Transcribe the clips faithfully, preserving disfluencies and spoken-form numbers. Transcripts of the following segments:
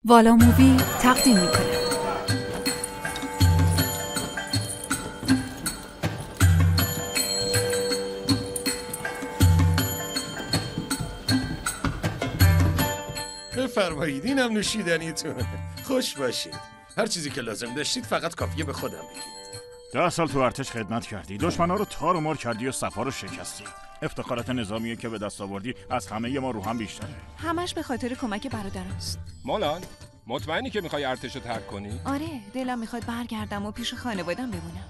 والا مووی تقدیم میکنه. بفرمایید، اینم نوشیدنیتون. خوش باشید. هر چیزی که لازم داشتید فقط کافیه به خودم بگید. ده سال تو ارتش خدمت کردی، دشمنا رو تار و مار کردی و صفا رو شکستی. افتخارات نظامیه که به دست آوردی از همه ما رو هم بیشتره. همش به خاطر کمک برادراست. مالان، مطمئنی که میخوای ارتش رو ترک کنی؟ آره، دلم میخواد برگردم و پیش خانوادم بمونم.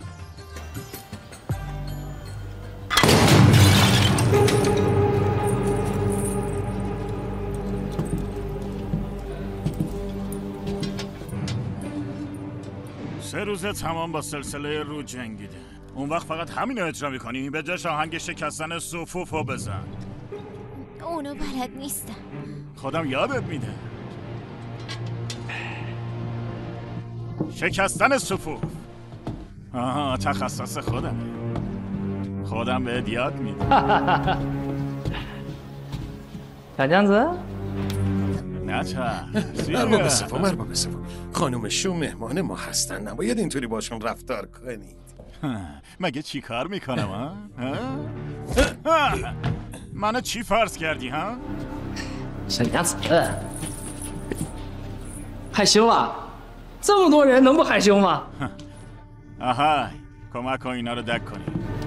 سه روزه تمام با سلسله رو جنگیده. اون وقت فقط همین رو اجرا میکنی؟ به جاش آهنگ شکستن صفوفو بزن. اونو بلد نیستم. خودم یادت میده. شکستن صفوف. آها، تخصص خودمه. خودم بهت یاد میدم. 小娘子 نه چه مربا صفا مربا صفا خانم شو مهمان ما هستن، نباید اینطوری باشون رفتار کنید. مگه چی کار میکنم ها؟ منو چی فرض کردی ها؟ 小娘子害羞啊？这么多人能不害羞吗？ آهای، کمک کن اینا رو دک کنی.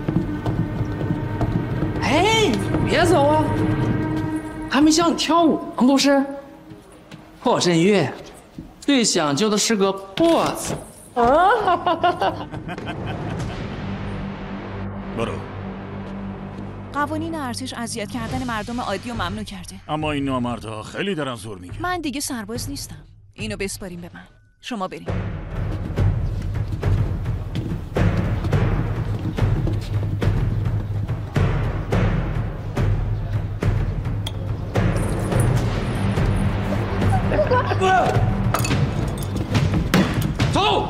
哎，别走啊！还没教你跳舞呢，不是？破阵乐最讲究的是个破字。啊！ برو. قوانین ارتش اذیت کردن مردم عادی رو ممنوع کرده. اما این نامردا خیلی دارن زور میگن. من دیگه سرباز نیستم. اینو بسپاریم به من. شما بریم. 走！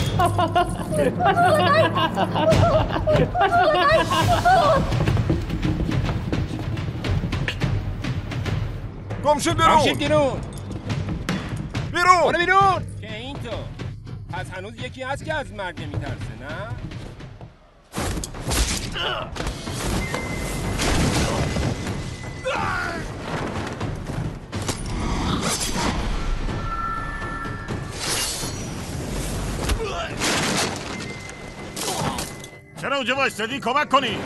گم شد برون. گم شد بیرون. بیرون. برو بیرون. که این تو. پس هنوز یکی هست که از مرگ نمیترسه، نه؟ چرا اونجا وایستادی؟ کمک کنی.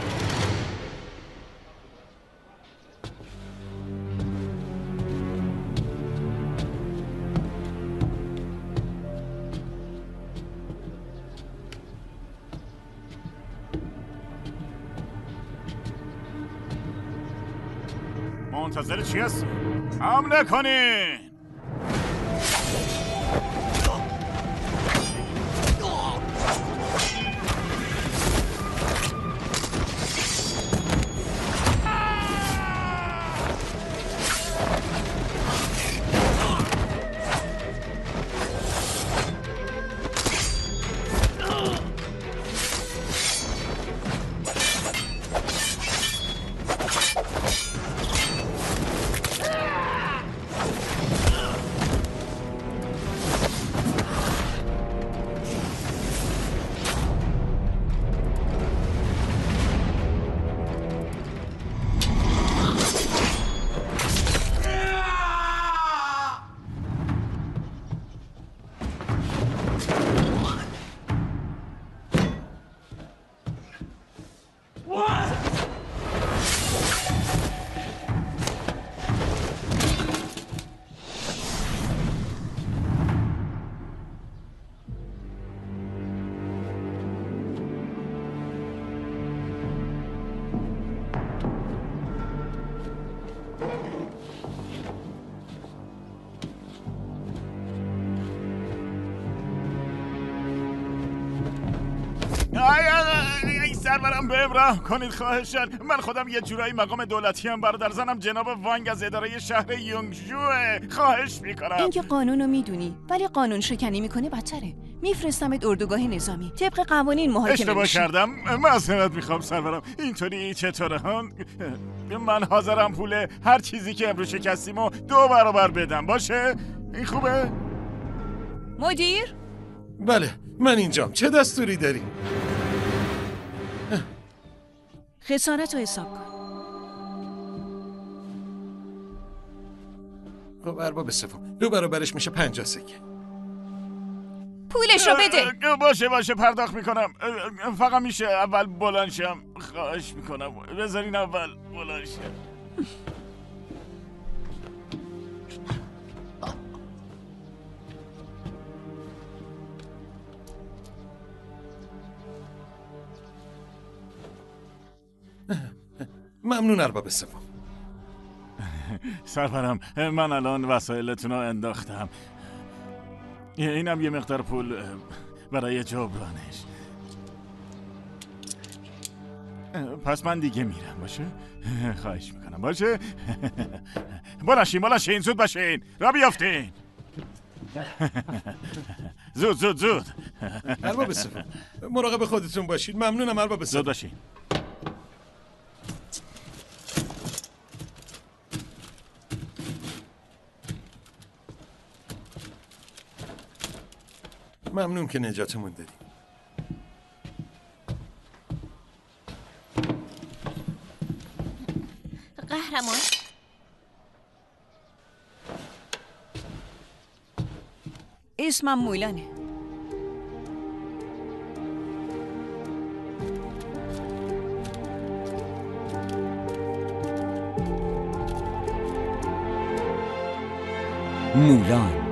منتظر چی هستی؟ حمله کنین. ای سرورم بهم رحم کنید خواهشاً. من خودم یه جورایی مقام دولتی هم برادر زنم جناب وانگ از اداره شهر یونگجوه. خواهش میکنم. این که قانون رو میدونی ولی قانون شکنی میکنه بدتره. میفرستمت اردوگاه نظامی طبق قوانین محاکمه میشی. اشتباه کردم، معذرت میخوام سرورم. اینطوری چطوره ها؟ من حاضرم پول هر چیزی که امروز شکستیم و دو برابر بدم. باشه؟ این خوبه؟ مدیر؟ بله من اینجام. چه دستوری داری؟ خسارت رو حساب کن. خب ارباب سوم، دو برابرش میشه پنجاه سکه. پولش رو بده. باشه باشه پرداخت میکنم. فقط میشه اول بلند شم. خواهش میکنم بذارین اول بلند شم. ممنون ارباب سوم. سرورم من الان وسایلتون رو انداختم. اینم یه مقدار پول برای جبرانش. پس من دیگه میرم باشه؟ خواهش میکنم باشه؟ بلاشین بلاشین زود باشین را بیافتین. زود زود زود. ارباب سوم مراقب خودتون باشید. ممنونم ارباب سوم. زود باشین. ممنون که نجاتمون دادی. قهرمان اسمم مولانه. مولان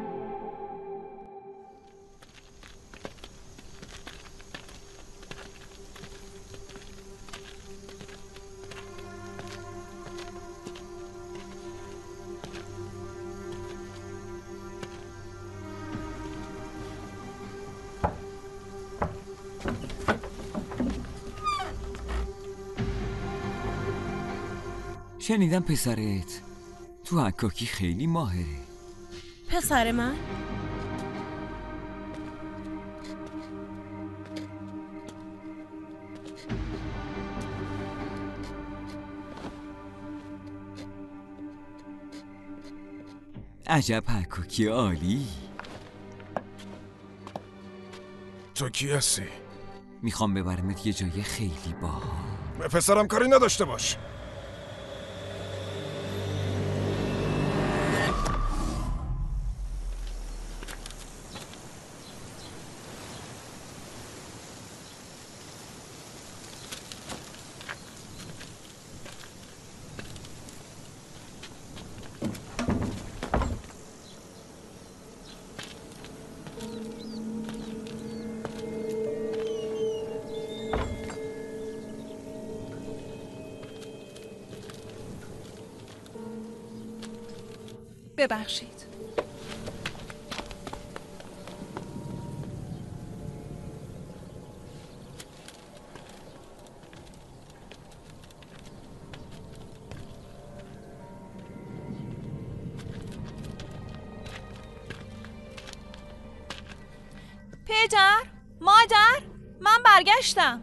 شنیدم پسرت تو عکاکی خیلی ماهره. پسر من؟ عجب عکاکی عالی. تو کی هستی؟ میخوام ببرمت یه جای خیلی باحال. به پسرم کاری نداشته باش. ببخشید. پدر، مادر، من برگشتم.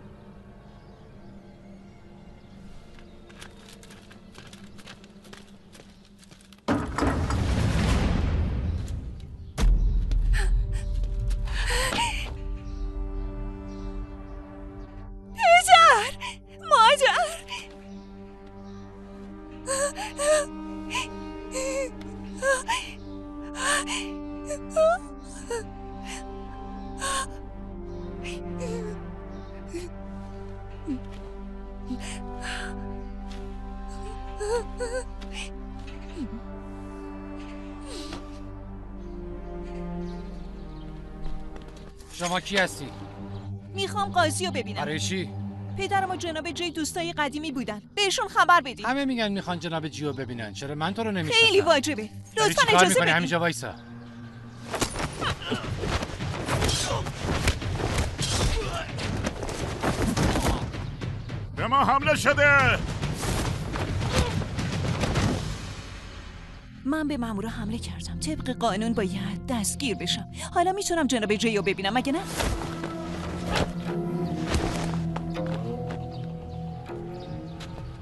شما کی هستی؟ میخوام قاضی رو ببینم. برای چی؟ پدرم و جناب جی دوستای قدیمی بودن. بهشون خبر بدید. همه میگن میخوان جناب جیو ببینن. چرا من تو رو نمیشناسم؟ خیلی واجبه. لطفاً اجازه بدید. همینجا وایسا. به ما حمله شده. من به مامورا حمله کردم. طبق قانون باید دستگیر بشم. حالا میتونم جناب جی رو ببینم مگه نه؟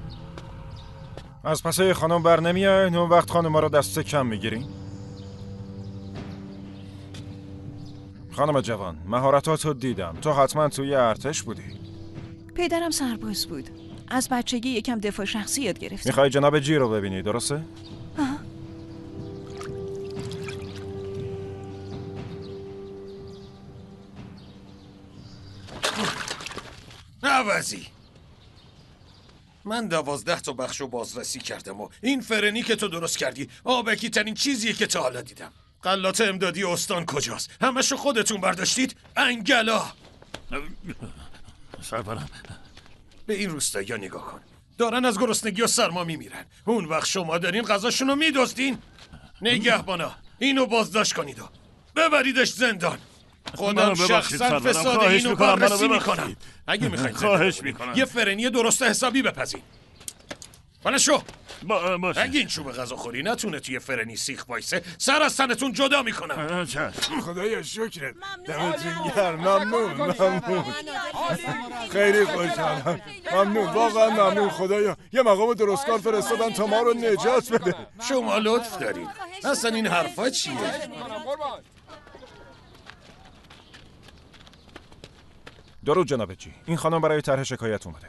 از پسای خانم بر نمیاین؟ اون وقت خانم ها رو دست کم میگیرین؟ خانم جوان، مهارتاتو دیدم. تو حتما توی ارتش بودی. پدرم سرباز بود. از بچگی یکم دفاع شخصی یاد گرفتم. میخوای جناب جی رو ببینی، درسته؟ آه. عوضی من دوازده تا بخشو بازرسی کردم و این فرنی که تو درست کردی آبکی ترین چیزیه که تا حالا دیدم. غلات امدادی استان کجاست؟ همشو خودتون برداشتید؟ انگلا. سرورم به این روستایی ها نگاه کن، دارن از گرسنگی و سرما میمیرن. اون وقت شما دارین غذاشونو میدزدین؟ نگهبانا اینو بازداشت کنید و ببریدش زندان. خودم شخصا فساد اینو بررسی میکنم. اگه میخواید خواهش میکنم یه فرنی درست حسابی بپزین. بله شو با باشه. اگه این چوب غذا خوری نتونه توی فرنی سیخ وایسه سر از تنتون جدا میکنم. خدایا شکرت. دمتون گرم. ممنون ممنون. خیلی خوشحالم. ممنون واقعا ممنون. خدایا یه مقام درستکار فرستادن تا ما رو نجات بده. شما لطف دارید. اصلا این حرفا چیه؟ درود جناب جی. این خانم برای طرح شکایت اومده.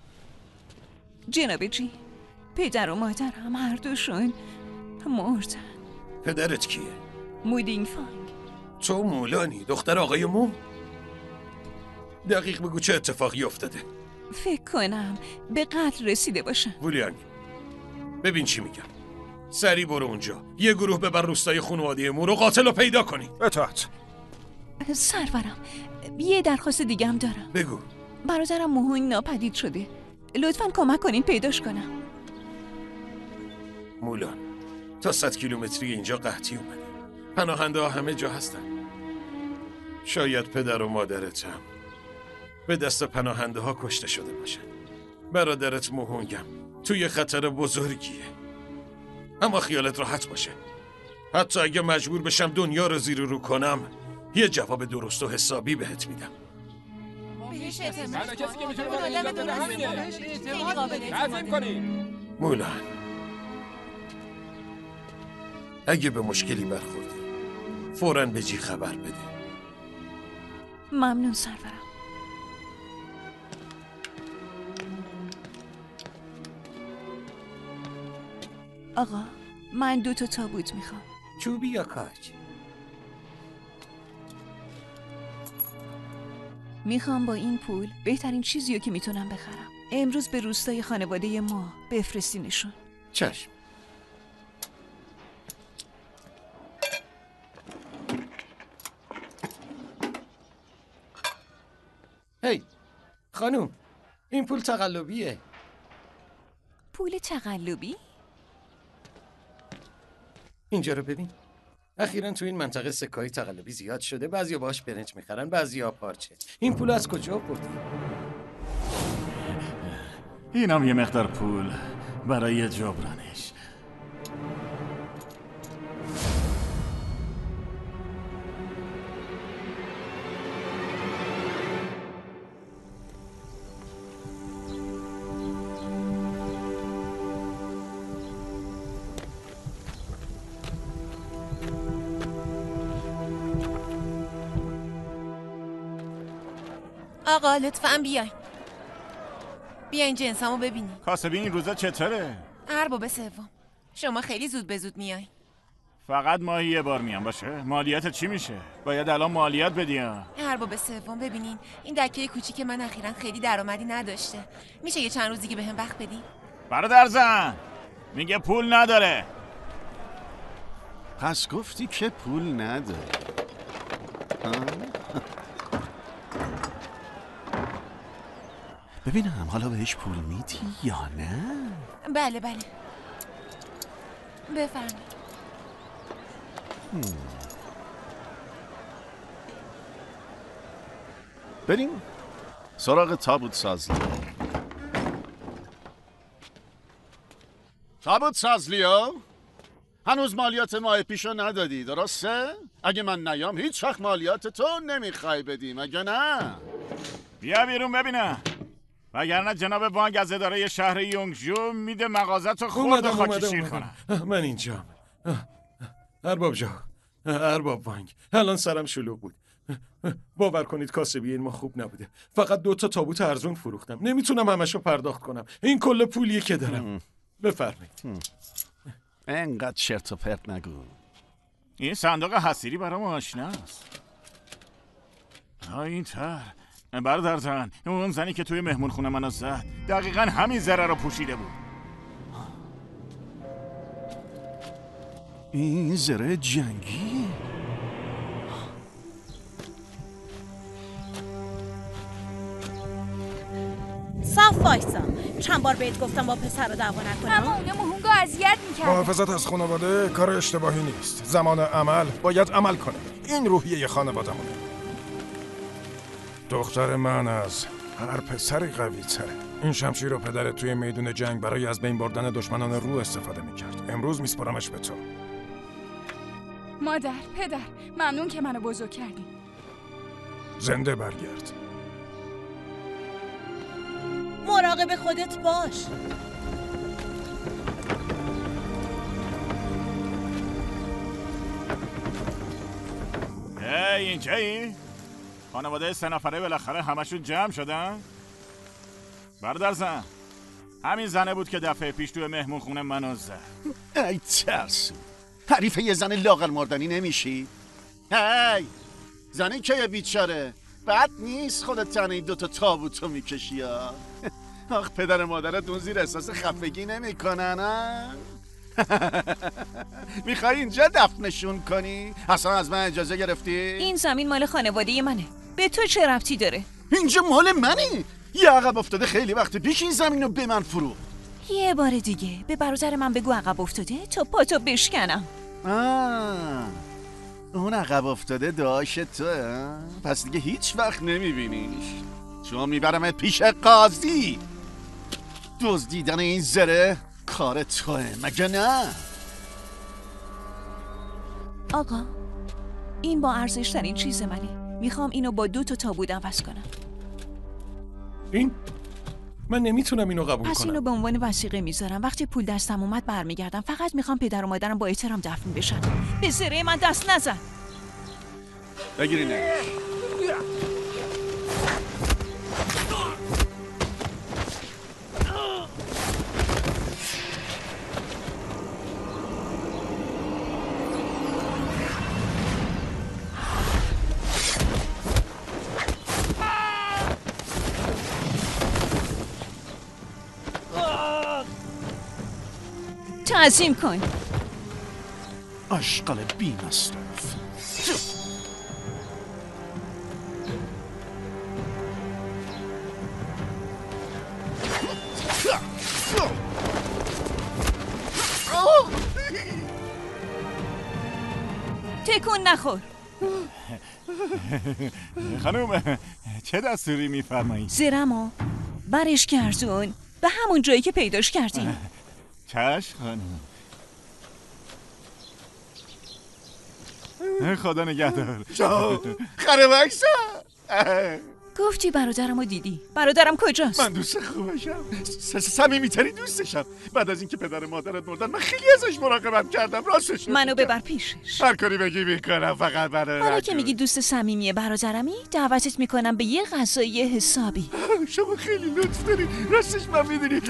جناب جی، پدر و مادرم هر دوشون مردن. پدرت کیه؟ مودینگ فانگ. تو مولانی دختر آقای مو؟ دقیق بگو چه اتفاقی افتاده؟ فکر کنم به قتل رسیده باشن. ولیانگ ببین چی میگم. سری برو اونجا، یه گروه ببر روستای خانواده مو رو قاتل رو پیدا کنید. اطاعت. سرورم یه درخواست دیگه هم دارم. بگو. برادرم موهونگ ناپدید شده، لطفاً کمک کنین پیداش کنم. مولان تا صد کیلومتری اینجا قحطی اومده. پناهنده ها همه جا هستن. شاید پدر و مادرت هم به دست پناهنده ها کشته شده باشن. برادرت موهونگم توی خطر بزرگیه. اما خیالت راحت باشه، حتی اگه مجبور بشم دنیا رو زیر رو کنم یه جواب درست و حسابی بهت میدم. مولان اگه به مشکلی برخوردی فوراً به جی خبر بده. ممنون سرورم. آقا من دو تا تابوت میخوام. چوبی یا کاج؟ میخوام با این پول بهترین چیزیو که میتونم بخرم. امروز به روستای خانواده ما بفرستینشون. چشم. هی خانوم، این پول تقلبیه. پول تقلبی؟ اینجا رو ببین. اخیراً تو این منطقه سکه‌های تقلبی زیاد شده. بعضیا باهاش برنج میخرن، بعضیا پارچه. این پول از کجا آوردی؟ اینم یه مقدار پول برای جبرانش. آقا لطفاً بیاین. بیاین جنسامو ببینین. کاسبی این روزا چطوره؟ ارباب سوم. شما خیلی زود به زود میاین. فقط ماهی یه بار میام باشه؟ مالیات چی میشه؟ باید الان مالیات بدیم. ارباب سوم ببینین این دکه کوچیک من اخیراً خیلی درآمدی نداشته. میشه یه چند روز دیگه بهم وقت بدین؟ برادر زن میگه پول نداره. پس گفتی که پول نداره. ببینم حالا بهش پول میدی یا نه؟ بله بله بفرمایید. بریم سراغ تابوت سازلی. تابوت سازلیا هنوز مالیات ماه پیشو ندادی درسته؟ اگه من نیام هیچ وقت مالیات تو نمیخوای بدیم اگه نه؟ بیا بیرون ببینم، وگرنه جناب وانگ از اداره شهر یونگجو میده مغازتو خورد و خاکی شیر کنم. من اینجام. ارباب جا، ارباب وانگ، الان سرم شلوغ بود. باور کنید کاسبی این ما خوب نبوده. فقط دو تا تابوت ارزون فروختم. نمیتونم همشو پرداخت کنم. این کل پولیه که دارم. بفرمایید. انقدر شرط و پرت نگو. این صندوق حصیری برام آشناست. ها این تر برادر جان، اون زنی که توی مهمون خونه منو زد دقیقا همین زره رو پوشیده بود. این زره جنگی؟ صاف وایسا. چند بار بهت گفتم با پسر رو دعوا نکنم. اما اونجا مهونگا اذیت میکرد. محافظت از خانواده کار اشتباهی نیست. زمان عمل باید عمل کنه. این روحیه خانواده‌مونه. دختر من از هر پسری قوی تره. این شمشیر رو پدرت توی میدون جنگ برای از بین بردن دشمنان رو استفاده میکرد. امروز میسپرمش به تو. مادر، پدر، ممنون که منو بزرگ کردی. زنده برگرد. مراقب خودت باش. هی اینجایی؟ خانواده سه نفره بالاخره همشون جمع شدن؟ برادر زن، همین زنه بود که دفعه پیش توی مهمون خونه منو زد. ای ترسو، حریف یه زن لاغر مردنی نمیشی؟ هی زنه که بیچاره بد نیست خودت تنه این دوتا تابوتو میکشی ها. آخ پدر مادرت اون زیر احساس خفگی نمیکنن ها؟ میخوای اینجا دفنشون کنی؟ اصلا از من اجازه گرفتی؟ این زمین مال خانواده منه. به تو چه ربطی داره؟ اینجا مال منی؟ یه عقب افتاده خیلی وقت پیش این زمین رو به من فروخت. یه بار دیگه به برادر من بگو عقب افتاده تا پاتو بشکنم. آه اون عقب افتاده داشت تو ها؟ پس دیگه هیچ وقت نمیبینیش، چون میبرمت پیش قاضی. دزدیدن این زره کار توه مگه نه؟ آقا این با ارزش ترین چیز منه. میخوام اینو با دو تا تابوت عوض کنم. این؟ من نمیتونم اینو قبول پس کنم. اینو به عنوان وثیقه میذارم. وقتی پول دستم اومد برمیگردم. فقط میخوام پدر و مادرم با احترام دفن بشن. به زره من دست نزن. بگیرینه. تعظیم کن. اشغال بی مصرف. تکون نخور. خانم چه دستوری میفرمایید؟ زرمو برش گردون به همون جایی که پیداش کردیم. چشم خانم. خدا نگهدار. خره بکسا. گفتی برادرمو دیدی. برادرم کجاست؟ من دوست خوبشم، صمیمی‌ترین دوستشم. بعد از اینکه پدر مادرت مردن من خیلی ازش مراقبت کردم. راستش منو ببر پیشش. هر کاری بگی میکنم فقط برای حالا که میگی دوست صمیمی برادرمی دعوتت میکنم به یه غذای حسابی. شما خیلی لطف داری. راستش من میدونی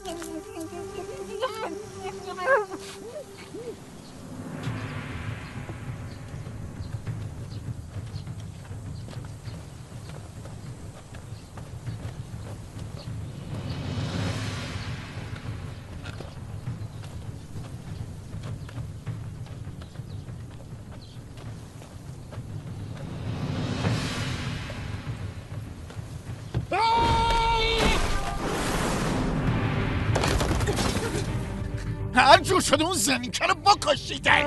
هر جور شده اون زمین که رو بکشیدش.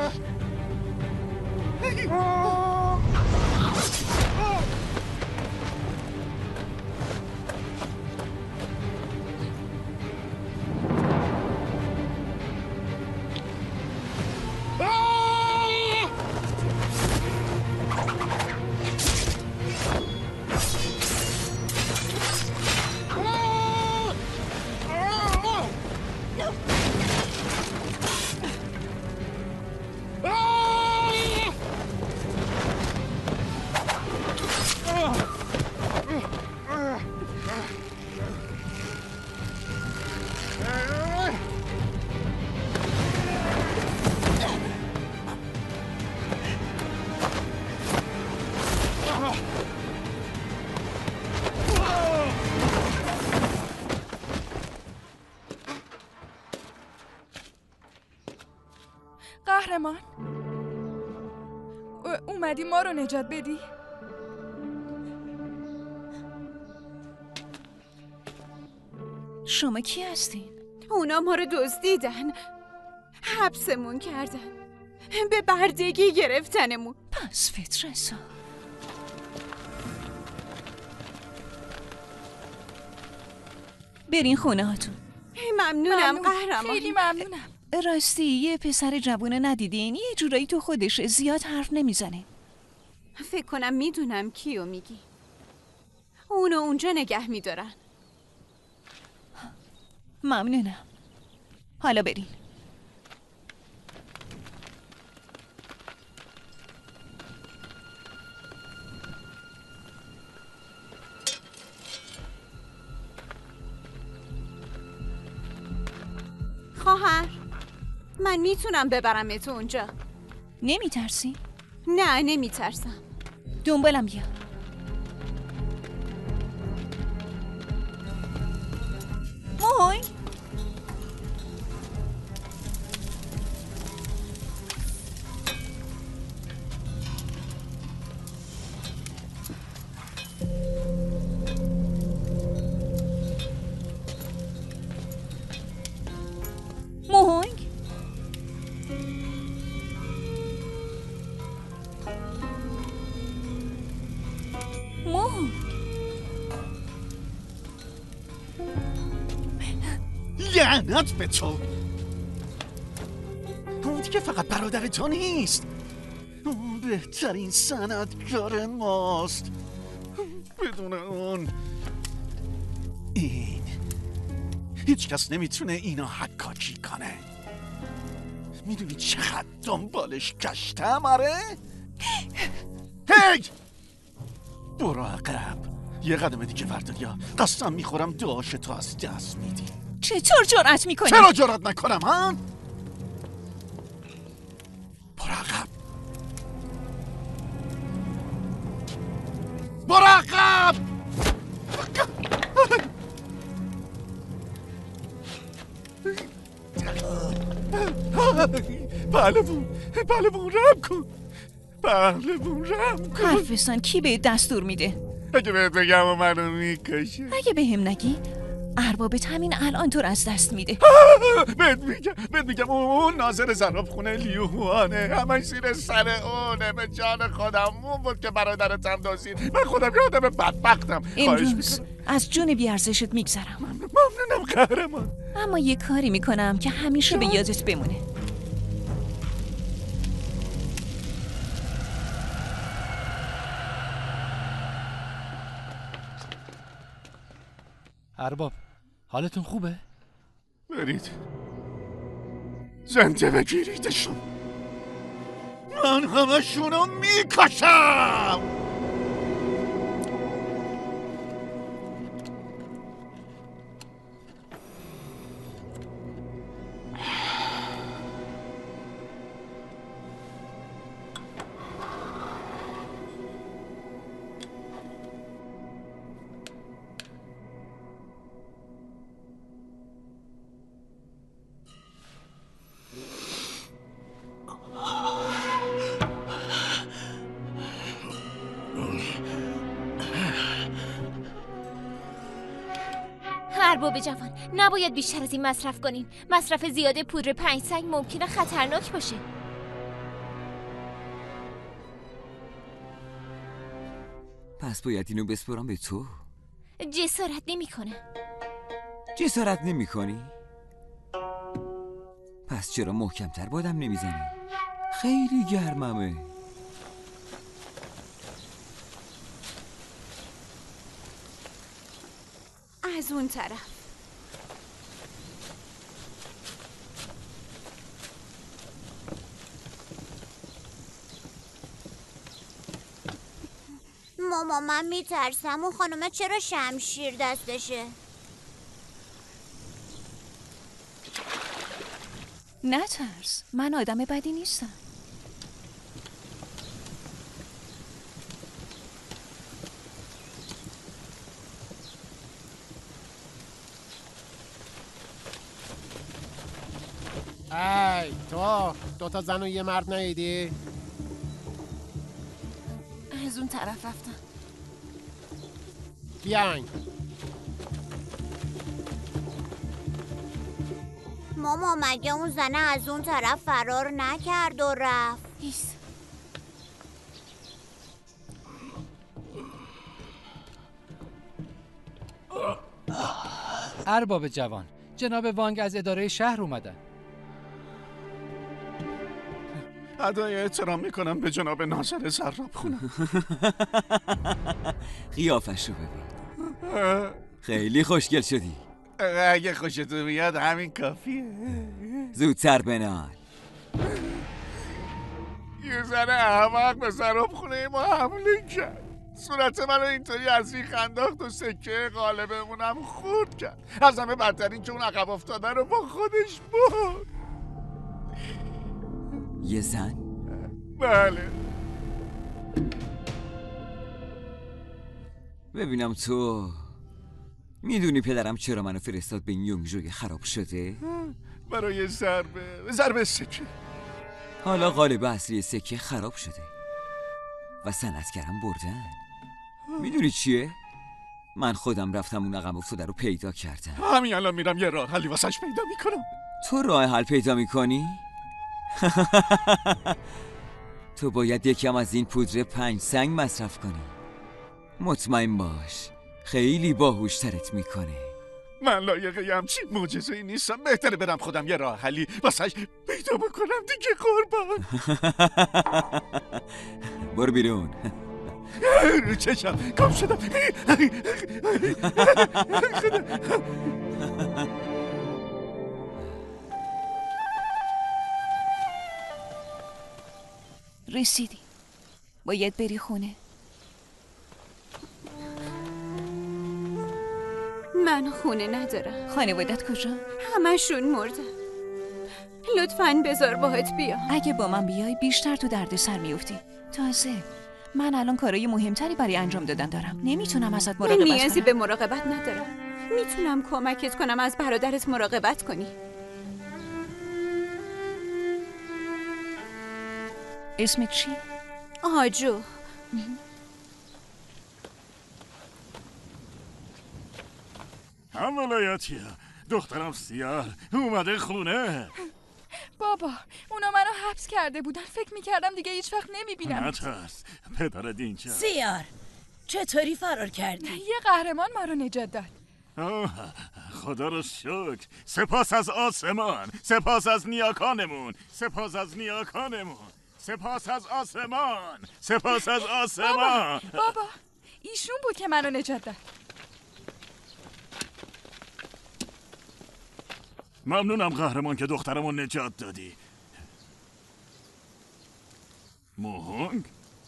قهرمان اومدی ما رو نجات بدی؟ شما کی هستین؟ اونا ما رو دزدیدن، حبسمون کردن، به بردگی گرفتنمون. پس فترسا برین خونه هاتون. ممنونم ممنون. قهرمان. خیلی ممنونم. راستی یه پسر جوونه ندیدین؟ یه جورایی تو خودشه، زیاد حرف نمیزنه. فکر کنم میدونم کیو میگی. اونو اونجا نگه میدارن. ممنونم. حالا برین. خواهر، من میتونم ببرم تو اونجا. نمیترسی؟ نه نمیترسم. دنبالم بیا. موی موهنگ موهنگ لعنت به تو. اون دیگه فقط برادر تو نیست، اون بهترین صنعتکار ماست. بدون اون این هیچ کس نمیتونه اینو حکاکی کنه. میدونی چقدر دنبالش گشتم؟ آره؟ هی! برو عقب، یه قدم دیگه بردار یا قسم میخورم دعاشتو از دست میدی. چطور جرأت میکنی؟ چرا جرأت نکنم ها؟ برو عقب، برو عقب. پهلوون پهلوون رم کن، پهلوون رم کن. حرف بزن، کی به دستور میده؟ اگه بهت بگم و منو میکشه. اگه به هم نگی اربابت همین الان تو رو از دست میده. بهت میگم بهت میگم اون ناظر زراب خونه لیوهانه، همش زیر سر اونه. به جان خودم اون بود که برادرتم دزدید. من خودم یه آدم بدبختم. امروز از جون بیارزشت میگذرم. ممنونم قهرمان. اما یه کاری میکنم که همیشه به یادت بمونه. ارباب حالتون خوبه؟ برید زنده بگیریدشون، من همشونو میکشم. ارباب جوان، نباید بیشتر از این مصرف کنین. مصرف زیاد پودر پنج سنگ ممکنه خطرناک باشه. پس باید اینو بسپرم به تو؟ جسارت نمی کنم. جسارت نمی کنی؟ پس چرا محکمتر بادم نمیزنی؟ خیلی گرممه. از اون طرف. ماما من میترسم اون خانومه چرا شمشیر دستشه؟ نترس، من آدم بدی نیستم. ای تو دوتا زن و یه مرد ندیدی؟ از اون طرف رفتن. بیاین. ماما مگه اون زنه از اون طرف فرار نکرد و رفت؟ هیس. ارباب جوان، جناب وانگ از اداره شهر اومدن. ادای احترام میکنم به جناب ناصر زراب خونم. قیافش رو ببین، خیلی خوشگل شدی. اگه خوشتون بیاد همین کافیه. زودتر بنال. یه زن احمق به زراب خونه ما حمله کرد. صورت من رو اینطوری از ریخ انداخت و سکه قالبمونم خورد کرد. از همه بدترین که اون عقب افتاده رو با خودش برد. یه زن؟ بله. ببینم تو میدونی پدرم چرا منو فرستاد به یونگجوی خراب شده؟ برای ضربه ضربه سکه. حالا قالب اصلی سکه خراب شده و صنعتگرم بردن. میدونی چیه؟ من خودم رفتم اون عقب افتاده رو پیدا کردم. همین الان میرم یه راه حلی واسش پیدا میکنم. تو راه حل پیدا میکنی؟ تو باید یکم از این پودر پنج سنگ مصرف کنی. مطمئن باش خیلی باهوشترت میکنه. من لایق یه همچین معجزه‌ای نیستم. بهتره برم خودم یه راه حلی واسش پیدا بکنم دیگه قربان. برو بیرون. چشم کام شدم. رسیدی. باید بری خونه. من خونه ندارم. خانوادت کجا؟ همشون مردن. لطفاً بذار باهات بیام. اگه با من بیای بیشتر تو درد سر میفتی. تازه من الان کارهای مهمتری برای انجام دادن دارم. نمیتونم ازت مراقبت کنم. نیازی به مراقبت ندارم. میتونم کمکت کنم از برادرت مراقبت کنی. اسمت چی؟ آجو. هم ولایتیه. دخترم سیار اومده خونه. بابا اونا منو حبس کرده بودن. فکر میکردم دیگه هیچ وقت نمیبینم. نترس پدرت اینجا. سیار چطوری فرار کردی؟ یه قهرمان ما رو نجات داد. خدا رو شکر. سپاس از آسمان، سپاس از نیاکانمون، سپاس از نیاکانمون، سپاس از آسمان، سپاس از آسمان. بابا, بابا ایشون بود که منو نجات داد. ممنونم قهرمان که دخترمو نجات دادی. موهنگ؟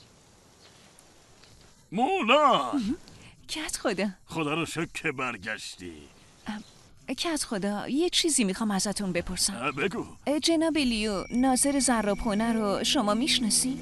مولا! کت خدا. خدا رو شکر که برگشتی. کت خدا یه چیزی میخوام ازتون بپرسم. بگو. جناب لیو ناصر زرابخونه رو شما میشناسی؟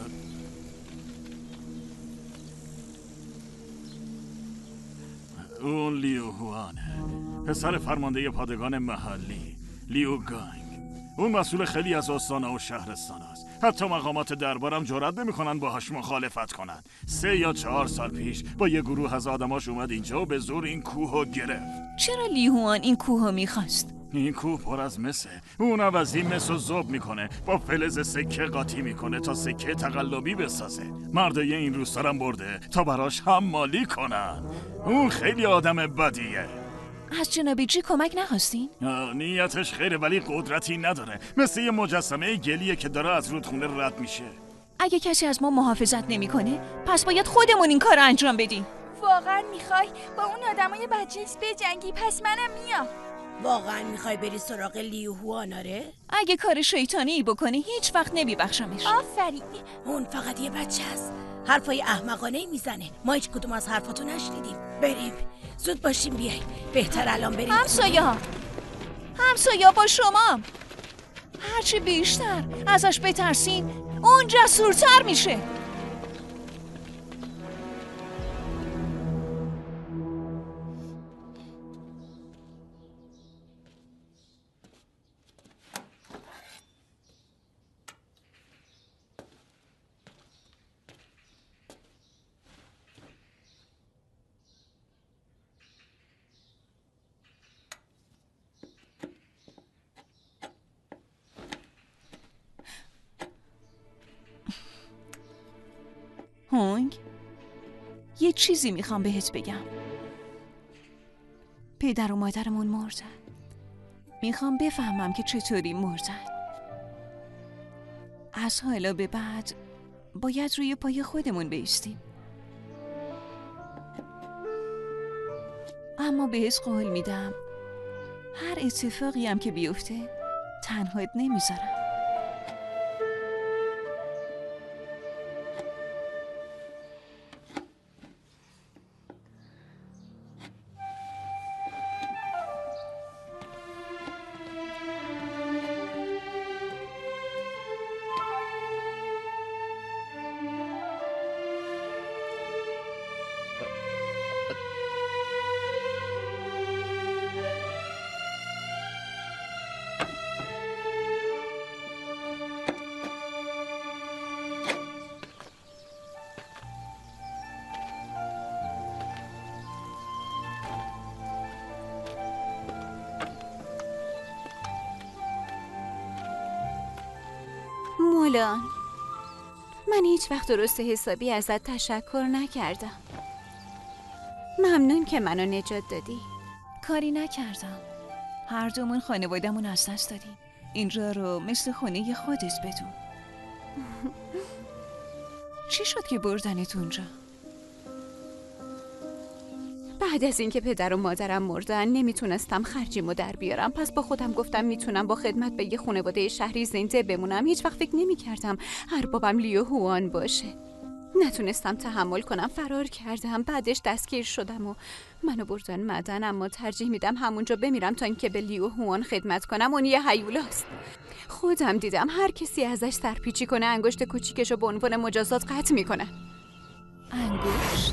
اون لیو هوانه، پسر فرمانده پادگان محلی لیو گانگ. اون مسئول خیلی از آستانه و شهرستان است. حتی مقامات دربارم جرئت نمیکنن باهاش مخالفت کنن. سه یا چهار سال پیش با یه گروه از آدماش اومد اینجا و به زور این کوهو گرفت. چرا لیهوان این کوهو میخواست؟ این کوه پر از مسه. اون عوضی مس رو ذوب میکنه، با فلز سکه قاطی میکنه تا سکه تقلبی بسازه. مردای این روستارم برده تا براش هم مالی کنن. اون خیلی آدم بدیه. از جناب جی کمک نخواستین؟ نیتش خیره ولی قدرتی نداره. مثل یه مجسمه گلیه که داره از رودخونه رد میشه. اگه کسی از ما محافظت نمیکنه پس باید خودمون این کار رو انجام بدیم. واقعا میخوای با اون آدمای بدجنس بجنگی؟ پس منم میام. واقعا میخوای بری سراغ لیو هواناره؟ اگه کار شیطانی بکنه هیچ وقت نمیبخشمش. آفرین. اون فقط یه بچه است. حرفای احمقانه میزنه. ما هیچ کدوم از حرفاتو نشنیدیم. بریم. زود باشیم بیاین. بهتر الان بریم. همسایه ها همسایه با شما. هرچی بیشتر ازش بترسین اون جسورتر میشه. یه چیزی میخوام بهت بگم. پدر و مادرمون مردن. میخوام بفهمم که چطوری مردن. از حالا به بعد باید روی پای خودمون بایستیم. اما بهت قول میدم هر اتفاقی هم که بیفته تنهایت نمیذارم. مولان، من هیچ وقت درست حسابی ازت تشکر نکردم. ممنون که منو نجات دادی. کاری نکردم. هر دومون خانوادمون از دست دادیم. اینجا رو مثل خونه خودت بدون. چی شد که بردنت اونجا؟ بعد از اینکه پدر و مادرم مردن نمیتونستم خرجیمو در بیارم، پس با خودم گفتم میتونم با خدمت به یه خانواده شهری زنده بمونم. هیچ وقت فکر نمیکردم اربابم لیو هوان باشه. نتونستم تحمل کنم، فرار کردم. بعدش دستگیر شدم و منو بردن معدن، اما ترجیح میدم همونجا بمیرم تا اینکه به لیو هوان خدمت کنم. اون یه هیولاست. خودم دیدم هر کسی ازش سرپیچی کنه انگشت کوچیکشو به عنوان مجازات قطع میکنه. انگشت؟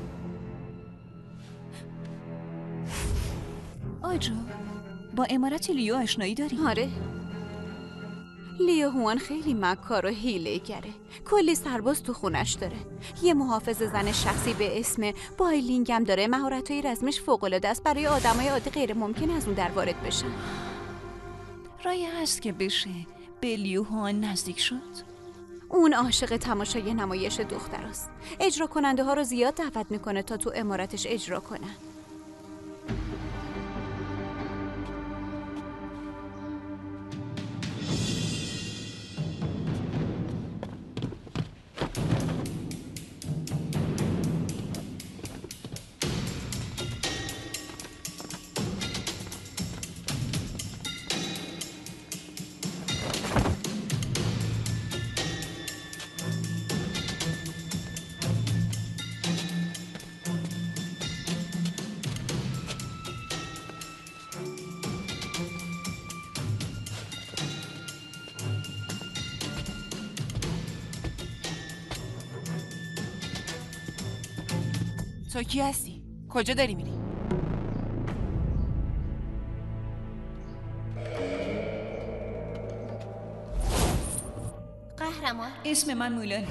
آجو، با عمارت لیو آشنایی داری؟ آره. لیو هوان خیلی مکار و حیله گره. کلی سرباز تو خونش داره. یه محافظ زن شخصی به اسم بایلینگ هم داره. مهارت‌های رزمش فوق‌العاده است. برای آدمای عادی غیر ممکن از اون در وارد بشن. رای هست که بشه به لیو هوان نزدیک شد؟ اون عاشق تماشای نمایش دختراست. اجرا کننده ها رو زیاد دعوت میکنه تا تو عمارتش اجرا کنن. تو کی هستی؟ کجا داری میری؟ قهرمان، اسم من مولان.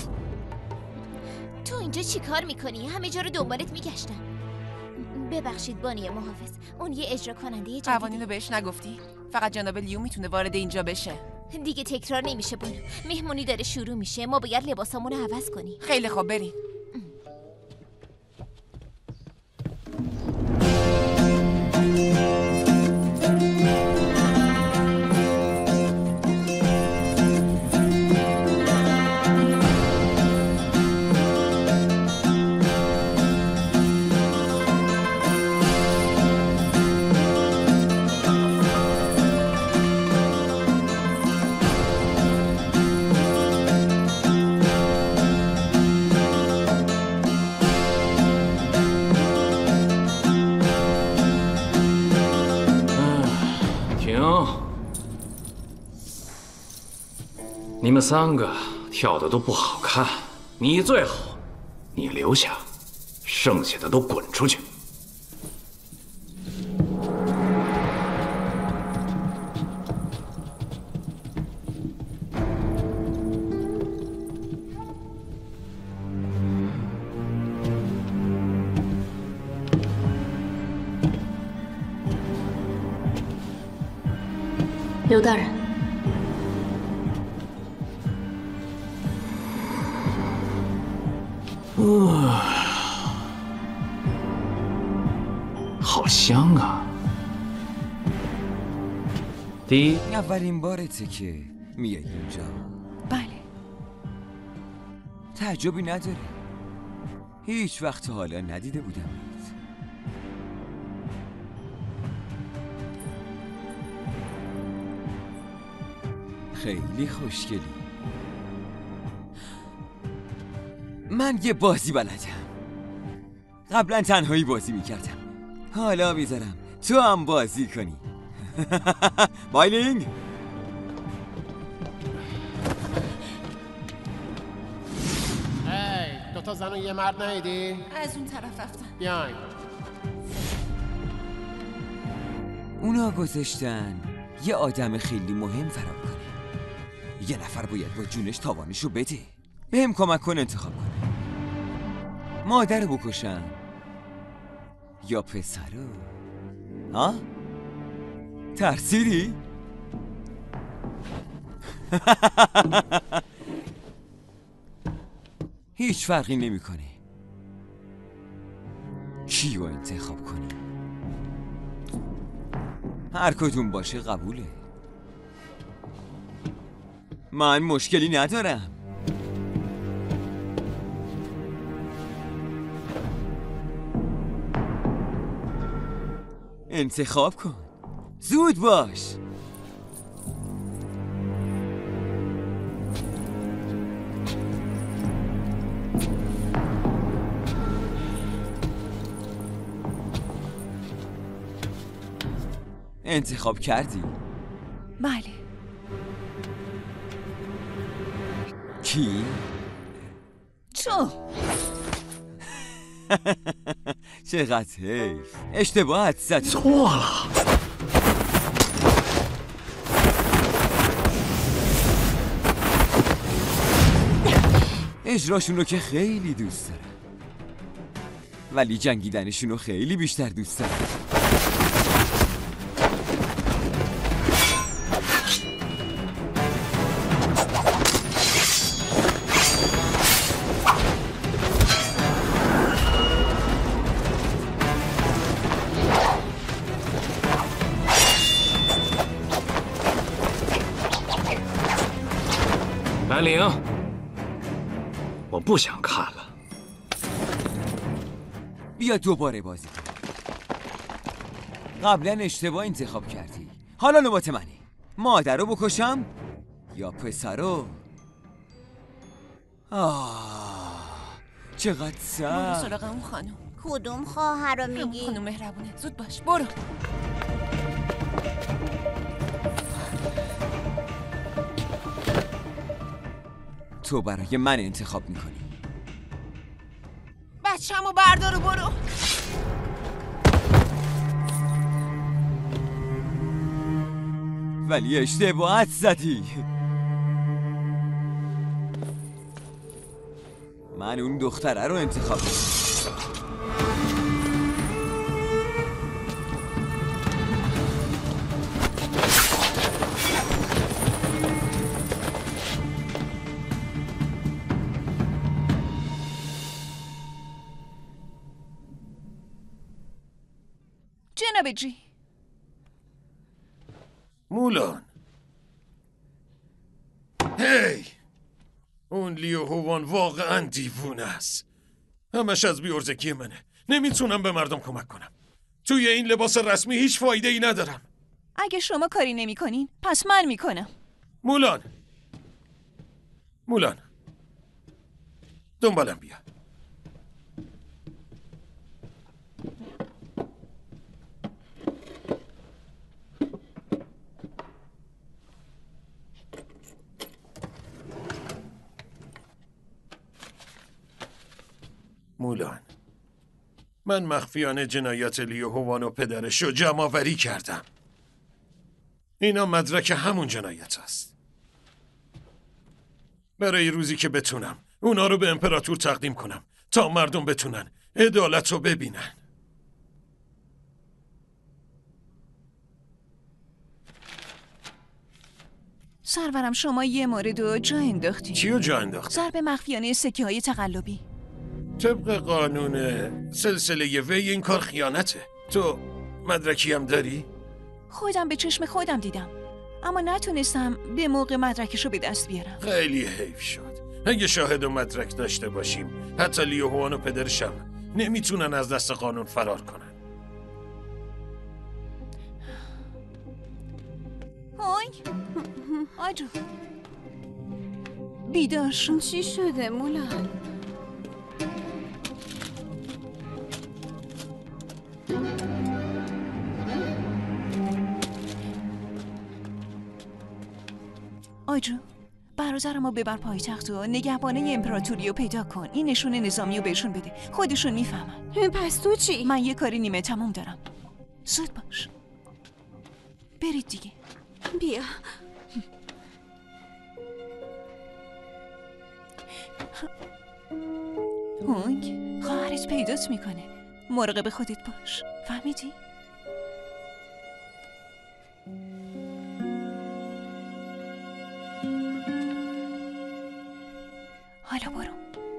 تو اینجا چی کار میکنی؟ همه جا رو دنبالت میگشتم. ببخشید بانی محافظ، اون یه اجرا کننده جدیده. قوانین رو بهش نگفتی؟ فقط جناب لیو میتونه وارد اینجا بشه. دیگه تکرار نمیشه بانو. مهمونی داره شروع میشه. ما باید لباسامون رو عوض کنیم. خیلی خوب، بریم. 停！你们三个跳的都不好看，你最好，你留下，剩下的都滚出去。 刘大人， 啊。 好香啊！第一， اولین بارته که میای اینجا؟ بله. تعجبی نداره. هیچ وقت تا حالا ندیده بودم. خیلی خوشگلی. من یه بازی بلدم. قبلا تنهایی بازی میکردم. حالا میذارم تو هم بازی کنی. بایلینگ. هی دوتا زن و یه مرد ندیدی؟ از اون طرف رفتن. بیاین. اونا گذاشتن یه آدم خیلی مهم فرار کنه. یه نفر باید با جونش تاوانشو بده. بهم کمک کن انتخاب کنه. مادر بکشم یا پسرو؟ ها؟ ترسیدی؟ هیچ فرقی نمیکنه کیو انتخاب کنی. هر کدوم باشه قبوله. من مشکلی ندارم. انتخاب کن. زود باش. انتخاب کردی؟ بله. کی؟ تو. چقدر حیف. اشتباهت زد. اجراشون رو که خیلی دوست دارم، ولی جنگیدنشون رو خیلی بیشتر دوست دارم. 兰陵，我不想看了。 بیا دوباره بازی کن. قبلا اشتباه انتخاب کردی. حالا نوبت منه. مادر رو بکشم یا پسر رو؟ آه چقدر برو سخت. سراغ اون خانم. کدوم خواهر رو میگی؟ خانم مهربونه. زود باش برو. تو برای من انتخاب میکنی. بچه‌مو بردار و برو. ولی اشتباهت زدی. من اون دختره رو انتخاب میکنم. جناب جی. مولان. هی اون لیو هوان واقعا دیوونه است. همش از بیورزگی منه. نمیتونم به مردم کمک کنم. توی این لباس رسمی هیچ فایده ای ندارم. اگه شما کاری نمی کنین پس من می کنم. مولان مولان دنبالم بیا. مولان، من مخفیانه جنایات لیو هوان و پدرش رو جمع آوری کردم. اینا مدرک همون جنایت است. برای روزی که بتونم اونا رو به امپراتور تقدیم کنم تا مردم بتونن عدالت رو ببینن. سرورم شما یه مورد رو جا انداختی. چیو جا انداختی؟ ضرب مخفیانه سکه های تقلبی. طبق قانون سلسله وی این کار خیانته. تو مدرکی هم داری؟ خودم به چشم خودم دیدم، اما نتونستم به موقع مدرکشو به دست بیارم. خیلی حیف شد. اگه شاهد و مدرک داشته باشیم، حتی لیو هوان و پدرشم نمیتونن از دست قانون فرار کنن. هوی آجو بیدار شو. چی شده مولان؟ آجو برادرمو ببر پایتخت و نگهبانه امپراتوری رو پیدا کن. این نشون نظامی رو بهشون بده، خودشون میفهمن. پس تو چی؟ من یه کاری نیمه تموم دارم. زود باش، برید دیگه. بیا. هونگ خواهرت پیدات میکنه، مراقب خودت باش، فهمیدی؟ حالا برو.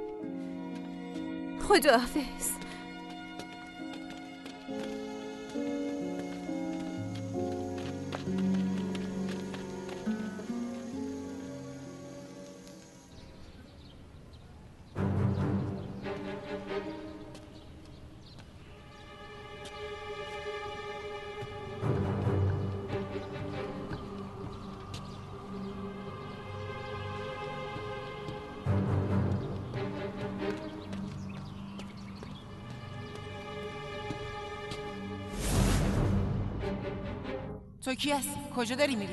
خداحافظ. تو کی هستی؟ کجا داری میری؟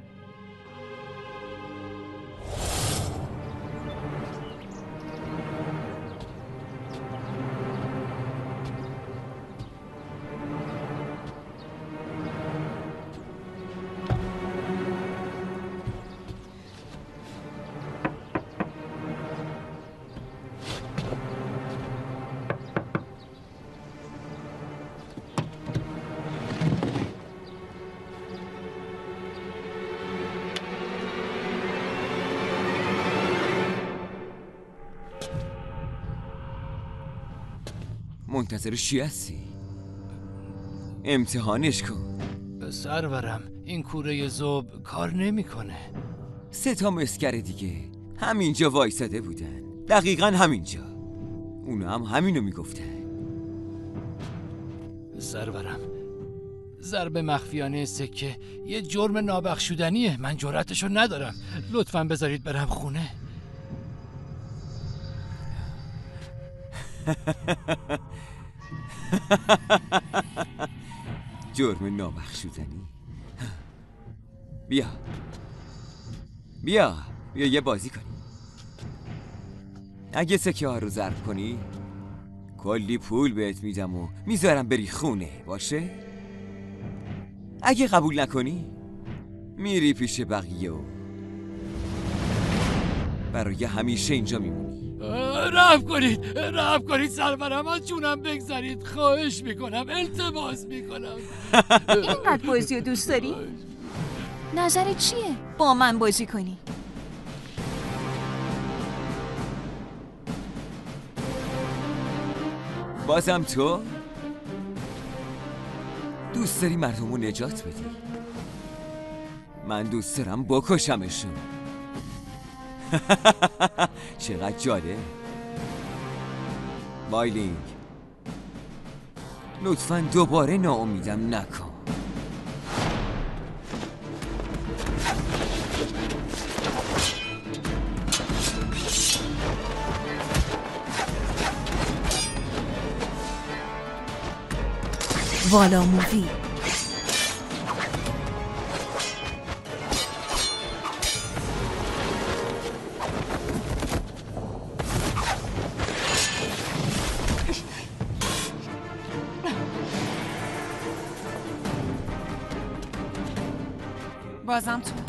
منتظر چی هستی؟ امتحانش کن. سرورم این کوره ذوب کار نمیکنه. سه تا مسگر دیگه همینجا وایساده بودن، دقیقا همینجا. اونا هم همینو میگفتن. سرورم ضرب مخفیانه سکه یه جرم نابخشودنیه، من جرأتشو ندارم. لطفاً بذارید برم خونه. جرم نابخشودنی. بیا بیا بیا یه بازی کنی. اگه سکه ها رو ضرب کنی کلی پول بهت میدم و میذارم بری خونه، باشه؟ اگه قبول نکنی میری پیش بقیه و برای همیشه اینجا میمونی. رحم کنید رحم کنید سرورم، از جونم بگذارید، خواهش میکنم، التماس میکنم. اینقدر بازی رو دوست داری؟ نظرت چیه؟ با من بازی کنی؟ بازم تو؟ دوست داری مردم رو نجات بدی؟ من دوست دارم بکشمشون. چقدر جاده. وایلینگ لطفاً دوباره ناامیدم نکن. والا مووی بازم تو.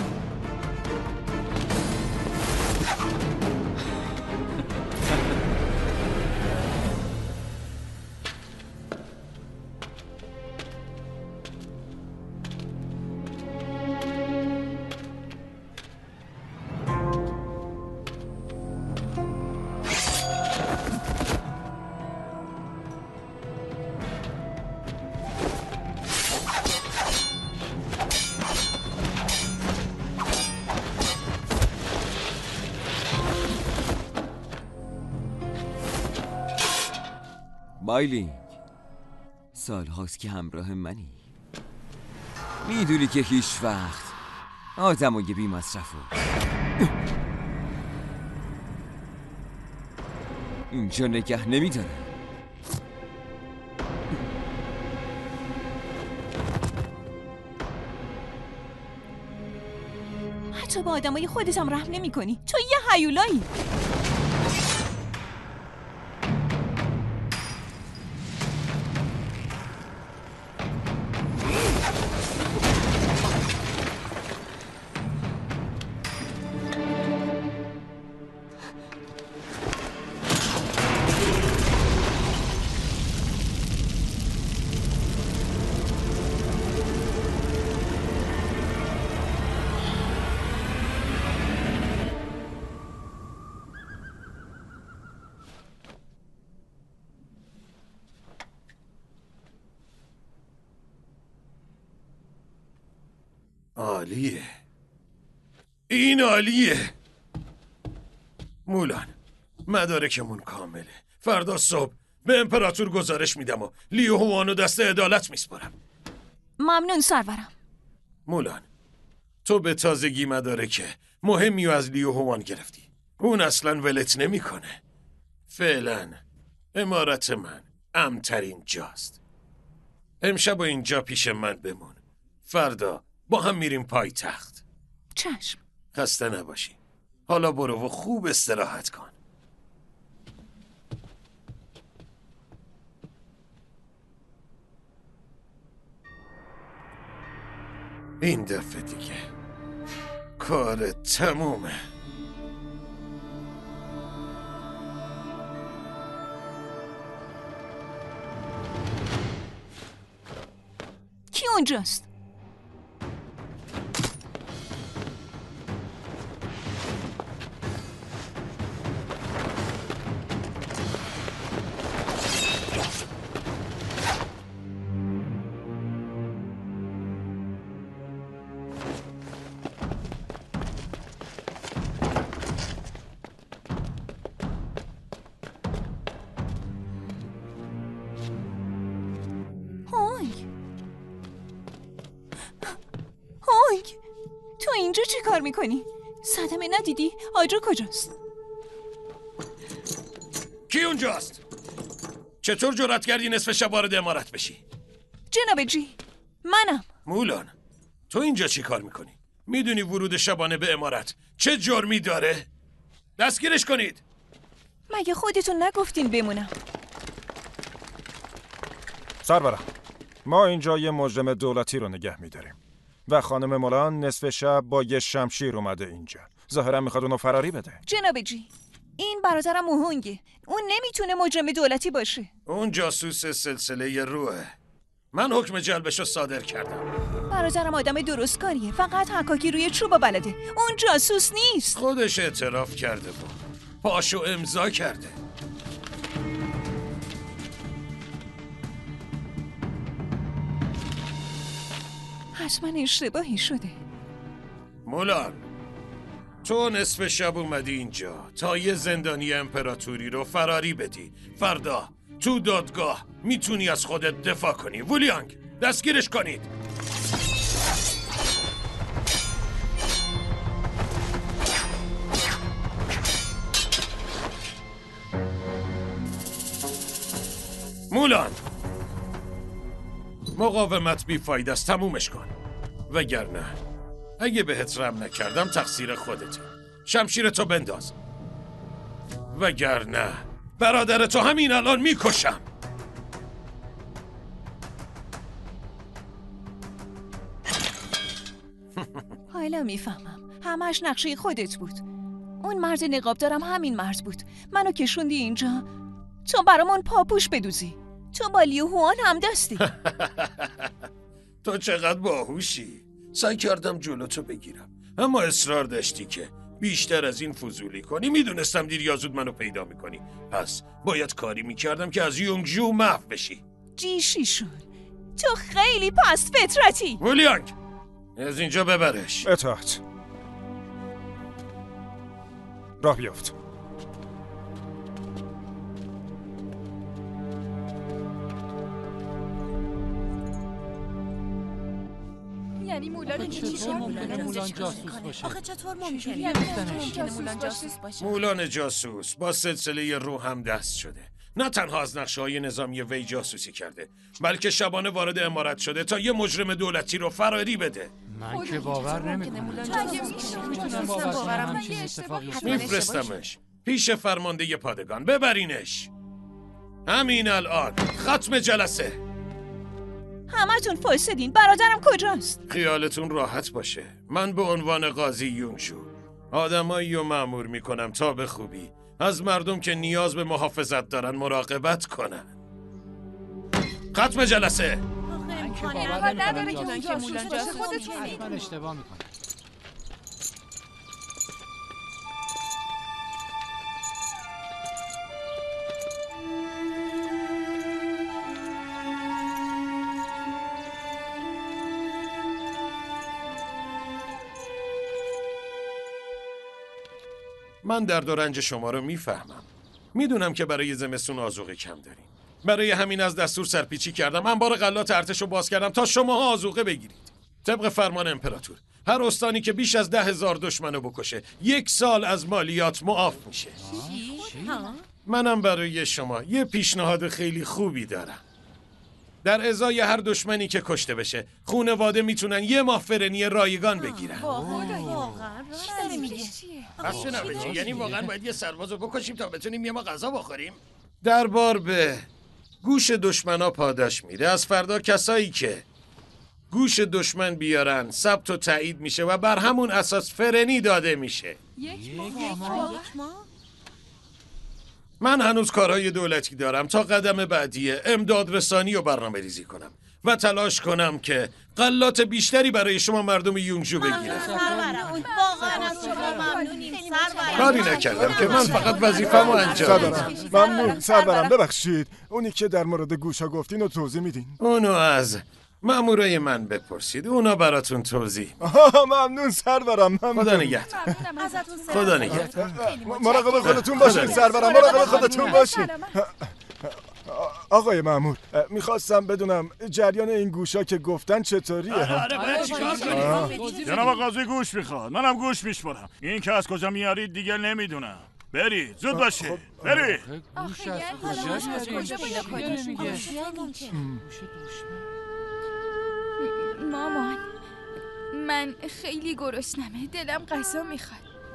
بایلینگ، سال هاست که همراه منی. میدونی که هیچ وقت آدم یه بی مصرفو اینجا نگه نمیداره. حتی با آدمای خودت هم رحم نمی کنی. تو یه هیولایی. عالیه، این عالیه. مولان، مدارکمون کامله. فردا صبح به امپراتور گزارش میدم و لیو هوانو دست عدالت میسپارم. ممنون سرورم. مولان، تو به تازگی مدارک مهمی از لیو هوان گرفتی. اون اصلا ولت نمیکنه. فعلا امارت من امن‌ترین جاست. امشب اینجا پیش من بمون. فردا با هم میریم پای تخت. چشم. خسته نباشی. حالا برو و خوب استراحت کن. این دفعه دیگه کار تمومه. کی اونجاست؟ تو اینجا چی کار میکنی؟ صدمه ندیدی؟ آجر کجاست؟ کی اونجاست؟ چطور جرأت کردی نصف شب وارد امارت بشی؟ جناب جی، منم. مولان، تو اینجا چی کار میکنی؟ میدونی ورود شبانه به امارت چه جرمی داره؟ دستگیرش کنید. مگه خودتون نگفتین بمونم؟ سرورم، ما اینجا یه مجرم دولتی رو نگه میداریم و خانم مولان نصف شب با یه شمشیر اومده اینجا. ظاهرا میخواد اونو فراری بده. جناب جی، این برادرم موهونگه. اون نمیتونه مجرم دولتی باشه. اون جاسوس سلسله روحه. من حکم جلبش رو صادر کردم. برادرم آدم درستکاریه، فقط حکاکی روی چوبا بلده. اون جاسوس نیست. خودش اعتراف کرده بود. پاشو امضا کرده. حتما اشتباهی شده. مولان، تو نصف شب اومدی اینجا تا یه زندانی امپراتوری رو فراری بدی. فردا تو دادگاه میتونی از خودت دفاع کنی. وولیانگ، دستگیرش کنید. مولان، مقاومت بی فایده است. تمومش کن. وگرنه اگه بهت رحم نکردم تقصیر خودته. شمشیر تو بنداز، وگرنه برادر تو همین الان میکشم. حالا میفهمم. همش نقشه خودت بود. اون مرد نقاب دارم همین مرد بود. منو کشوندی اینجا تو برامون پاپوش بدوزی. تو با لیو هوان هم دستی. تو چقدر باهوشی. سعی کردم جلوتو بگیرم، اما اصرار داشتی که بیشتر از این فضولی کنی. میدونستم دیر یا زود منو پیدا میکنی، پس باید کاری میکردم که از یونگجو محو بشی. جیشی شد. تو خیلی پست فطرتی. وولیانگ، از اینجا ببرش. اطاعت. راه بیافت. یعنی مولانا چطور ممکنه مولان جاسوس باشه؟ آخه چطور ممکنه؟ یعنی ممکنه مولان جاسوس باشه؟ مولان جاسوس با سلسله روح هم دست شده. نه تنها از نقشه‌های نظامی وی جاسوسی کرده، بلکه شبانه وارد عمارت شده تا یه مجرم دولتی رو فراری بده. من که باور نمی‌کنم. میتونم باور کنم همچین اتفاقی افتاده. میفرستمش پیش فرمانده پادگان. ببرینش همین الان. ختم جلسه. همتون فاسدین. برادرم کجاست؟ خیالتون راحت باشه، من به عنوان قاضی یونگجو آدمایی رو مأمور میکنم تا به خوبی از مردم که نیاز به محافظت دارن مراقبت کنن. ختم جلسه. من که باور نمی‌کنم که مولان جاسوس باشه. حتما اشتباه میکنه. من درد و رنج شما رو میفهمم. میدونم که برای زمستون آذوقه کم داریم. برای همین از دستور سرپیچی کردم. انبار غلات ارتش رو باز کردم تا شماها آذوقه بگیرید. طبق فرمان امپراتور هر استانی که بیش از ده هزار دشمنو بکشه یک سال از مالیات معاف میشه. منم برای شما یه پیشنهاد خیلی خوبی دارم. در ازای هر دشمنی که کشته بشه خونواده میتونن یه ماه فرنی رایگان بگیرن. پس چه نبشه؟ یعنی واقعا باید یه سربازو بکشیم تا بتونیم یه ما غذا بخوریم؟ دربار به گوش دشمنا پاداش میده. از فردا کسایی که گوش دشمن بیارن ثبت و تایید میشه و بر همون اساس فرنی داده میشه. یک ماه؟ من هنوز کارهای دولتی دارم تا قدم بعدی امداد رسانی و برنامه ریزی کنم و تلاش کنم که غلات بیشتری برای شما مردم یونگجو بگیرم. واقعا از شما ممنونیم سرورم. کاری نکردم که من فقط وظیفه‌مو انجام دادم. ممنون سرورم. ببخشید اونی که در مورد گوشا گفتین رو توضیح میدین؟ اونو از مامورای من بپرسید، اونا براتون توضیح. ممنون سرورم. ممنون. خدا نگهدار. خدا نگهدار. مراقب خودتون باشین سرورم. مراقب خودتون باشین. آقای مأمور میخواستم بدونم جریان این گوشا که گفتن چطوریه؟ آره باید چیکار کنیم؟ جناب قاضی گوش میخواد. منم گوش میشمارم. این که از کجا میارید دیگه نمیدونم. برید زود باشه. برید. گوش از کجا میارید؟ مامان من خیلی گرسنمه. دلم غذا میخواد.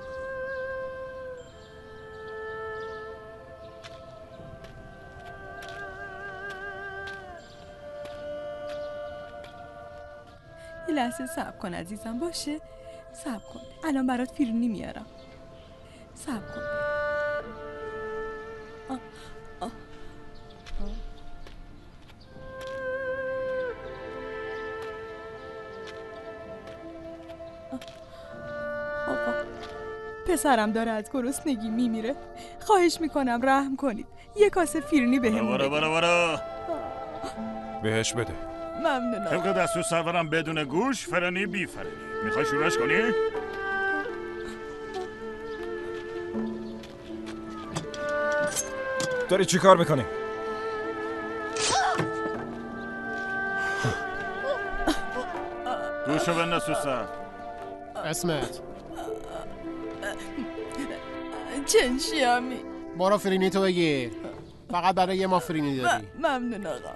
یه لحظه صبر کن عزیزم. باشه صبر کن. الان برات فیرونی میارم. صبر کن. آه. آه. آقا پسرم داره از گرسنگی میمیره. خواهش میکنم رحم کنید. یه کاسه فیرنی بهم برو برو برو. بهش بده. ممنونم. طبق دستور سرورم بدون گوش فرنی بی فرنی. میخوای شورش کنی؟ داری چی کار میکنی؟ گوشو بنداز تو سر. اسمت چنشیامی. برو فرینی تو بگیر. فقط برای یه ما فرینی داری. ممنون آقا.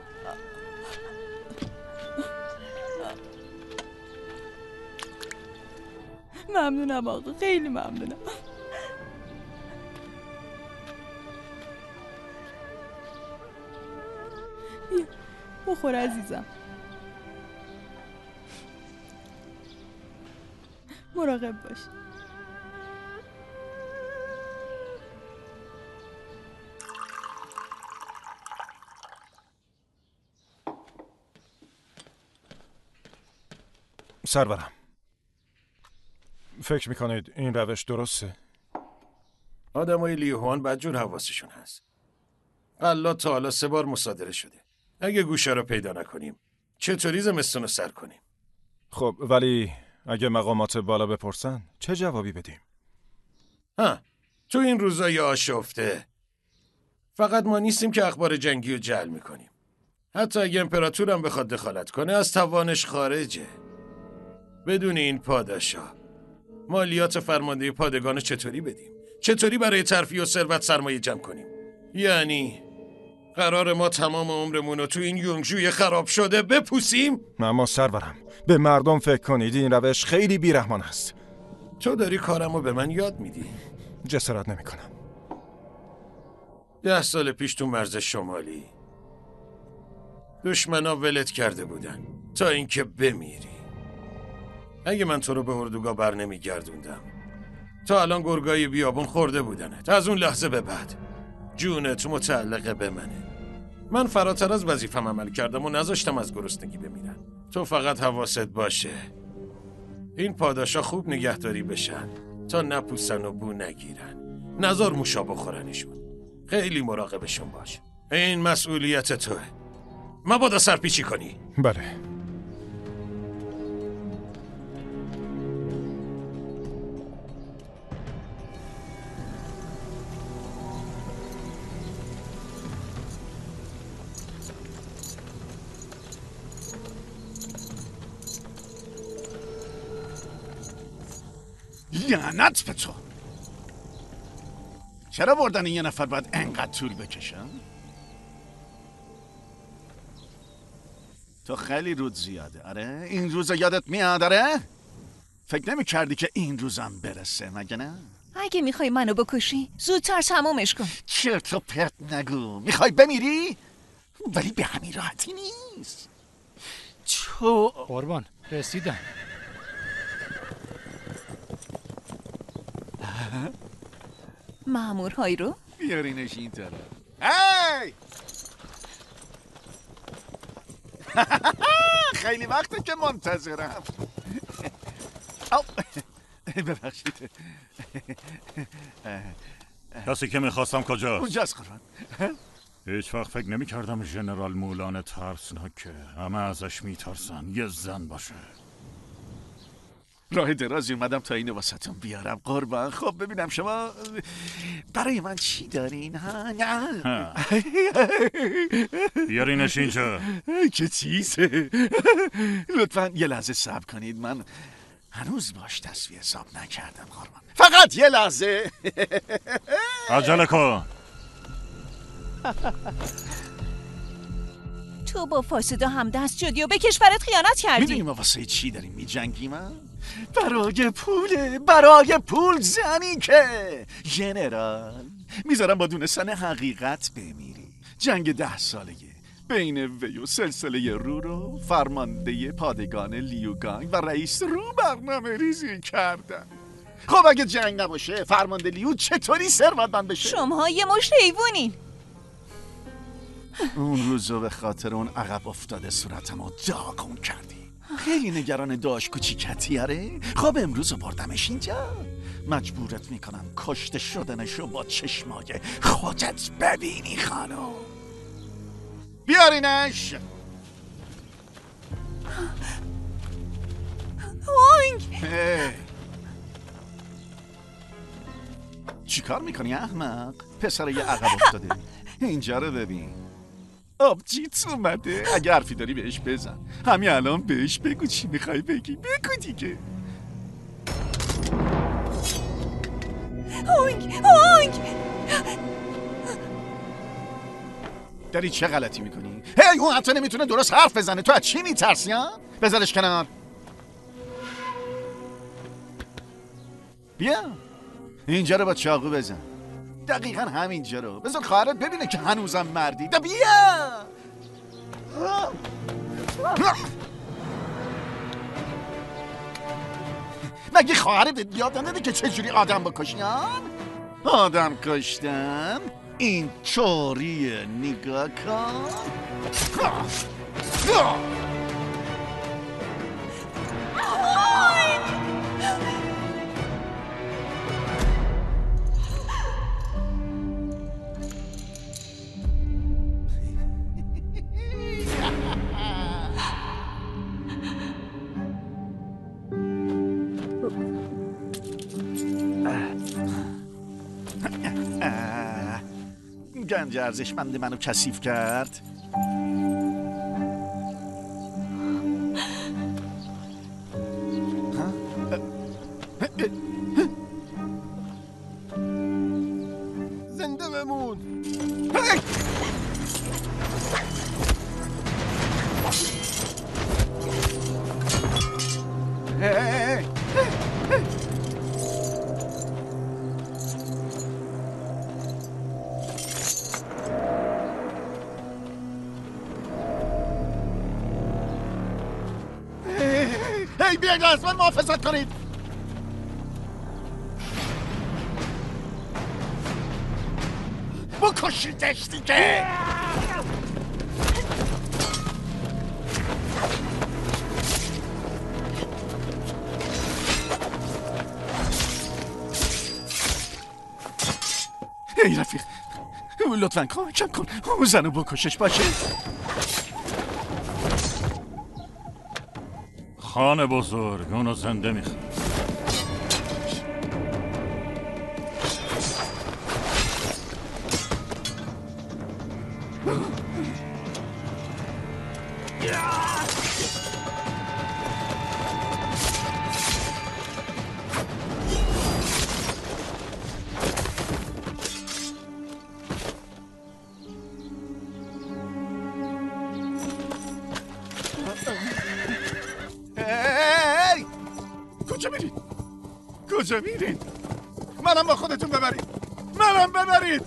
ممنونم آقا. خیلی ممنونم. بیا بخور عزیزم. مراقب باش. سرورم فکر میکنید این روش درسته؟ آدمای لیوهوان بدجور حواسشون هست. غلات تا حالا سه بار مصادره شده. اگه گوشه رو پیدا نکنیم چطوری زمستون رو سر کنیم؟ خب ولی اگه مقامات بالا بپرسن چه جوابی بدیم؟ ها تو این روزای آشفته فقط ما نیستیم که اخبار جنگی رو جعل میکنیم. حتی اگه امپراتورم بخواد دخالت کنه از توانش خارجه. بدون این پاداشا مالیات فرمانده پادگان چطوری بدیم؟ چطوری برای ترفیع و ثروت سرمایه جمع کنیم؟ یعنی قرار ما تمام عمرمون رو تو این یونگجوی خراب شده بپوسیم؟ اما سرورم، به مردم فکر کنید این روش خیلی بیرحمان است. تو داری کارمو به من یاد میدی؟ جسارت نمی کنم. ده سال پیش تو مرز شمالی دشمنا ولت کرده بودن تا اینکه بمیری. اگه من تو رو به اردوگاه بر نمی گردوندم تا الان گرگای بیابون خورده بودنت. از اون لحظه به بعد جونت متعلق به منه. من فراتر از وظیفم عمل کردم و نذاشتم از گرسنگی بمیرن. تو فقط حواست باشه این پاداشا خوب نگهداری بشن تا نپوسن و بو نگیرن. نذار موشا بخورنشون. خیلی مراقبشون باش. این مسئولیت توه. مبادا سرپیچی کنی. بله. لعنت به تو. چرا بردن این یه نفر باید انقدر طول بکشن؟ تو خیلی رود زیاده. آره این روز یادت میاد؟ آره فکر نمی کردی که این روزم برسه مگه نه؟ اگه میخوای منو بکشی زودتر تمومش کن. چرت و پرت نگو. میخوای بمیری؟ ولی به همین راحتی نیست. تو قربان رسیدم. مامورهایی رو بیارینش این طرف. هی خیلی وقته که منتظرم. ببخشید. کسی که میخواستم کجاست؟ اونجاست قربان. هیچ وقت فکر نمی کردم ژنرال مولان ترسناکه. همه ازش میترسن. یه زن باشه. راه درازی اومدم تا اینو واسهتون بیارم قربان. خب ببینم شما برای من چی دارین ها؟ ها. بیارینش اینجا. که چیزه؟ لطفا یه لحظه صبر کنید. من هنوز باش تصویه حساب نکردم قربان. فقط یه لحظه. عجله کن. تو با فاسدا هم دست شدی و به کشورت خیانت کردی. میدونی ما واسه چی داریم میجنگیم من؟ برای پوله. برای پول زنی که ژنرال میذارم با دونستن حقیقت بمیری. جنگ ده سالگه بین وی و سلسله رو رو فرمانده پادگان لیوگانگ و رئیس رو برنامه ریزی کردن. خب اگه جنگ نباشه فرمانده لیو چطوری ثروتمند بشه؟ شما یه مشت حیوونین. اون روزو به خاطر اون عقب افتاده صورتمو داغون کردی. خیلی نگران داشت کوچیکتی. آره خب امروز بردمش اینجا. مجبورت میکنم کشته شدنشو با چشمای خودت ببینی خانم. بیارینش. وانگ چی کار میکنی احمق؟ پسر یه عقب افتاده. اینجا رو ببین. آبجیت اومده. اگه حرفی داری بهش بزن. همین الان بهش بگو چی میخوای بگی. بگو دیگه. هونگ هونگ داری چه غلطی میکنی؟ هی اون حتی نمیتونه درست حرف بزنه. تو از چی میترسی ها؟ بذارش کنار. بیا اینجا رو با چاقو بزن. دقیقا همینجا رو بزن خواهرت ببینه که هنوزم مردی. دا بیا. مگه خواهرت یاد نده که چجوری آدم بکشن؟ آدم کشتن این چوریه. نگاه کن. گنج ارزشمند منو کثیف کرد. هی بیاید از من محافظت کنید. بکشیدش دیگه. ای رفیق، لطفاً کمکم کن، اون زنو بکشش باشه. خان بزرگ اونو زنده میخواد. کجا میرید؟ کجا میرید؟ منم با خودتون ببرید، منم ببرید.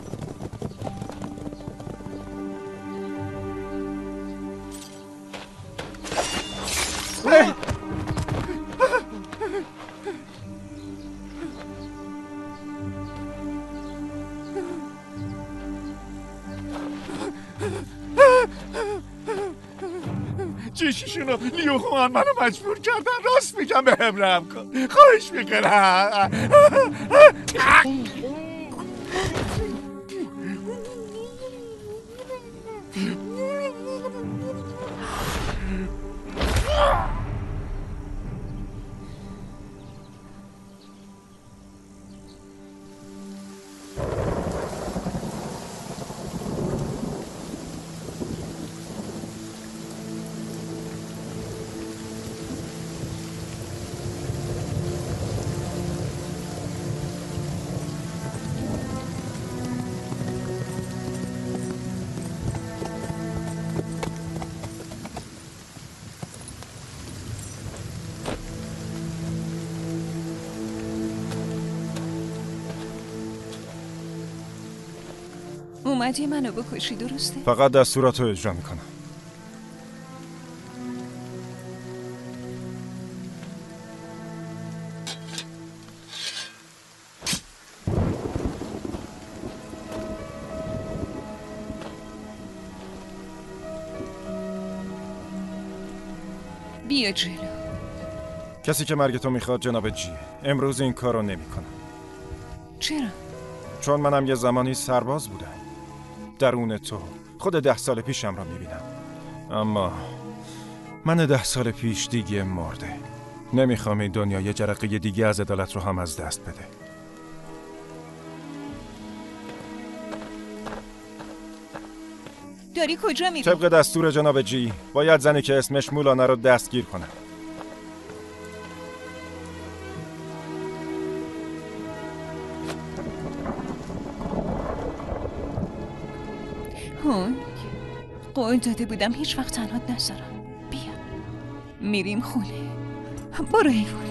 چشیشونو لیو خوان منو مجبور کردن. راست میگم، به هم رحم کن، خواهش میکنم. اومدی منو بکشی، درسته؟ فقط دستوراتو اجرا میکنم. بیا جلو. کسی که مرگ تو میخواد جناب جی، امروز این کارو نمیکنم. چرا؟ چون منم یه زمانی سرباز بودم. درون تو خود ده سال پیشم را میبینم، اما من ده سال پیش دیگه مرده. نمیخوام این دنیا یه جرقه دیگه از عدالت رو هم از دست بده. داری کجا میری؟ طبق دستور جناب جی باید زنی که اسمش مولانه رو دستگیر کنم. هون قول داده بودم هیچ وقت تنهات نذارم. بیا میریم خونه. برو ایوان.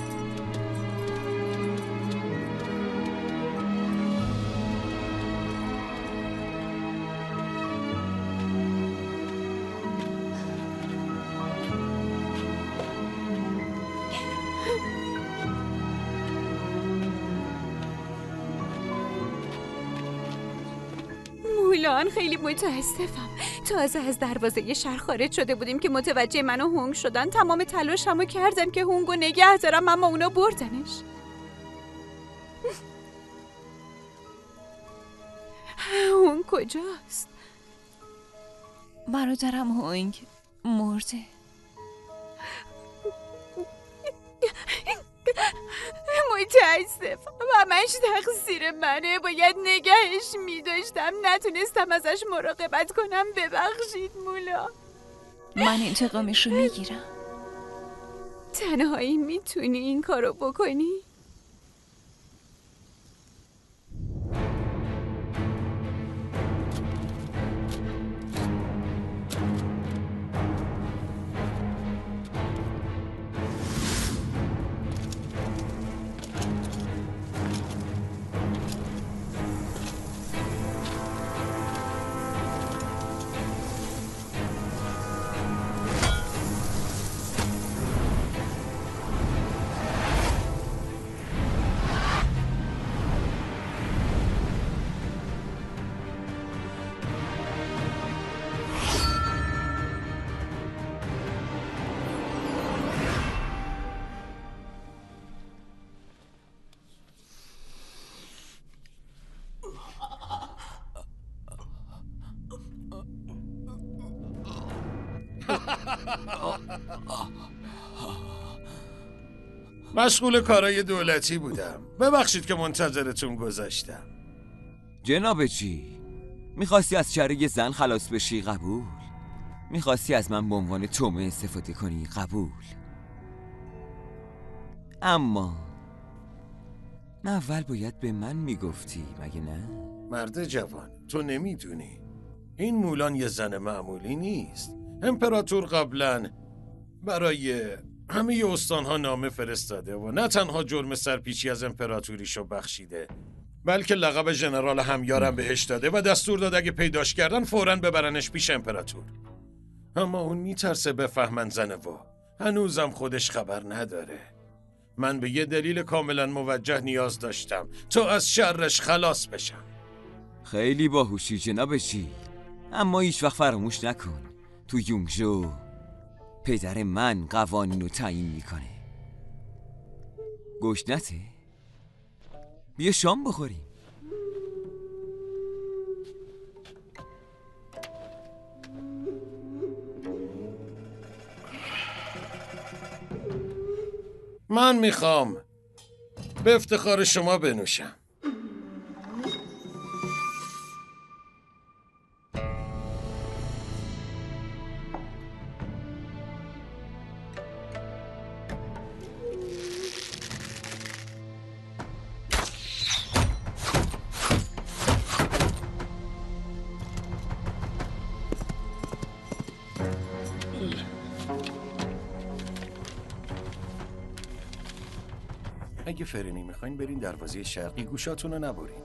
مولان، خیلی متاسفم. تازه از دروازه شهر خارج شده بودیم که متوجه من و هونگ شدن. تمام تلاشمو کردم که هونگو نگه دارم، اما اونا بردنش. هونگ کجاست؟ برادرم هونگ مرده. متاسفم، همش تقصیر منه. باید نگهش میداشتم، نتونستم ازش مراقبت کنم. ببخشید مولا. من انتقامش رو میگیرم. تنهایی میتونی این کارو بکنی؟ مشغول کارای دولتی بودم. ببخشید که منتظرتون گذاشتم. جناب چی؟ میخواستی از شر یه زن خلاص بشی؟ قبول. میخواستی از من به عنوان تومه استفاده کنی؟ قبول. اما اول باید به من میگفتی، مگه نه؟ مرد جوان، تو نمیدونی این مولان یه زن معمولی نیست. امپراتور قبلا برای همه استانها نامه فرستاده و نه تنها جرم سرپیچی از امپراتوریشو بخشیده، بلکه لقب ژنرال همیارم بهش داده و دستور داده اگه پیداش کردن فوراً ببرنش پیش امپراتور. اما اون میترسه بفهمن زنه و هنوزم خودش خبر نداره. من به یه دلیل کاملا موجه نیاز داشتم تا از شرش خلاص بشم. خیلی باهوشی جناب چی، اما هیچ وقت فراموش نکن تو یونگژو پدر من قوانین رو تعیین میکنه. گشنته؟ بیا شام بخوریم. من میخوام به افتخار شما بنوشم. اگه فرنی میخواین برین دروازه شرقی، گوشاتون رو نبرین.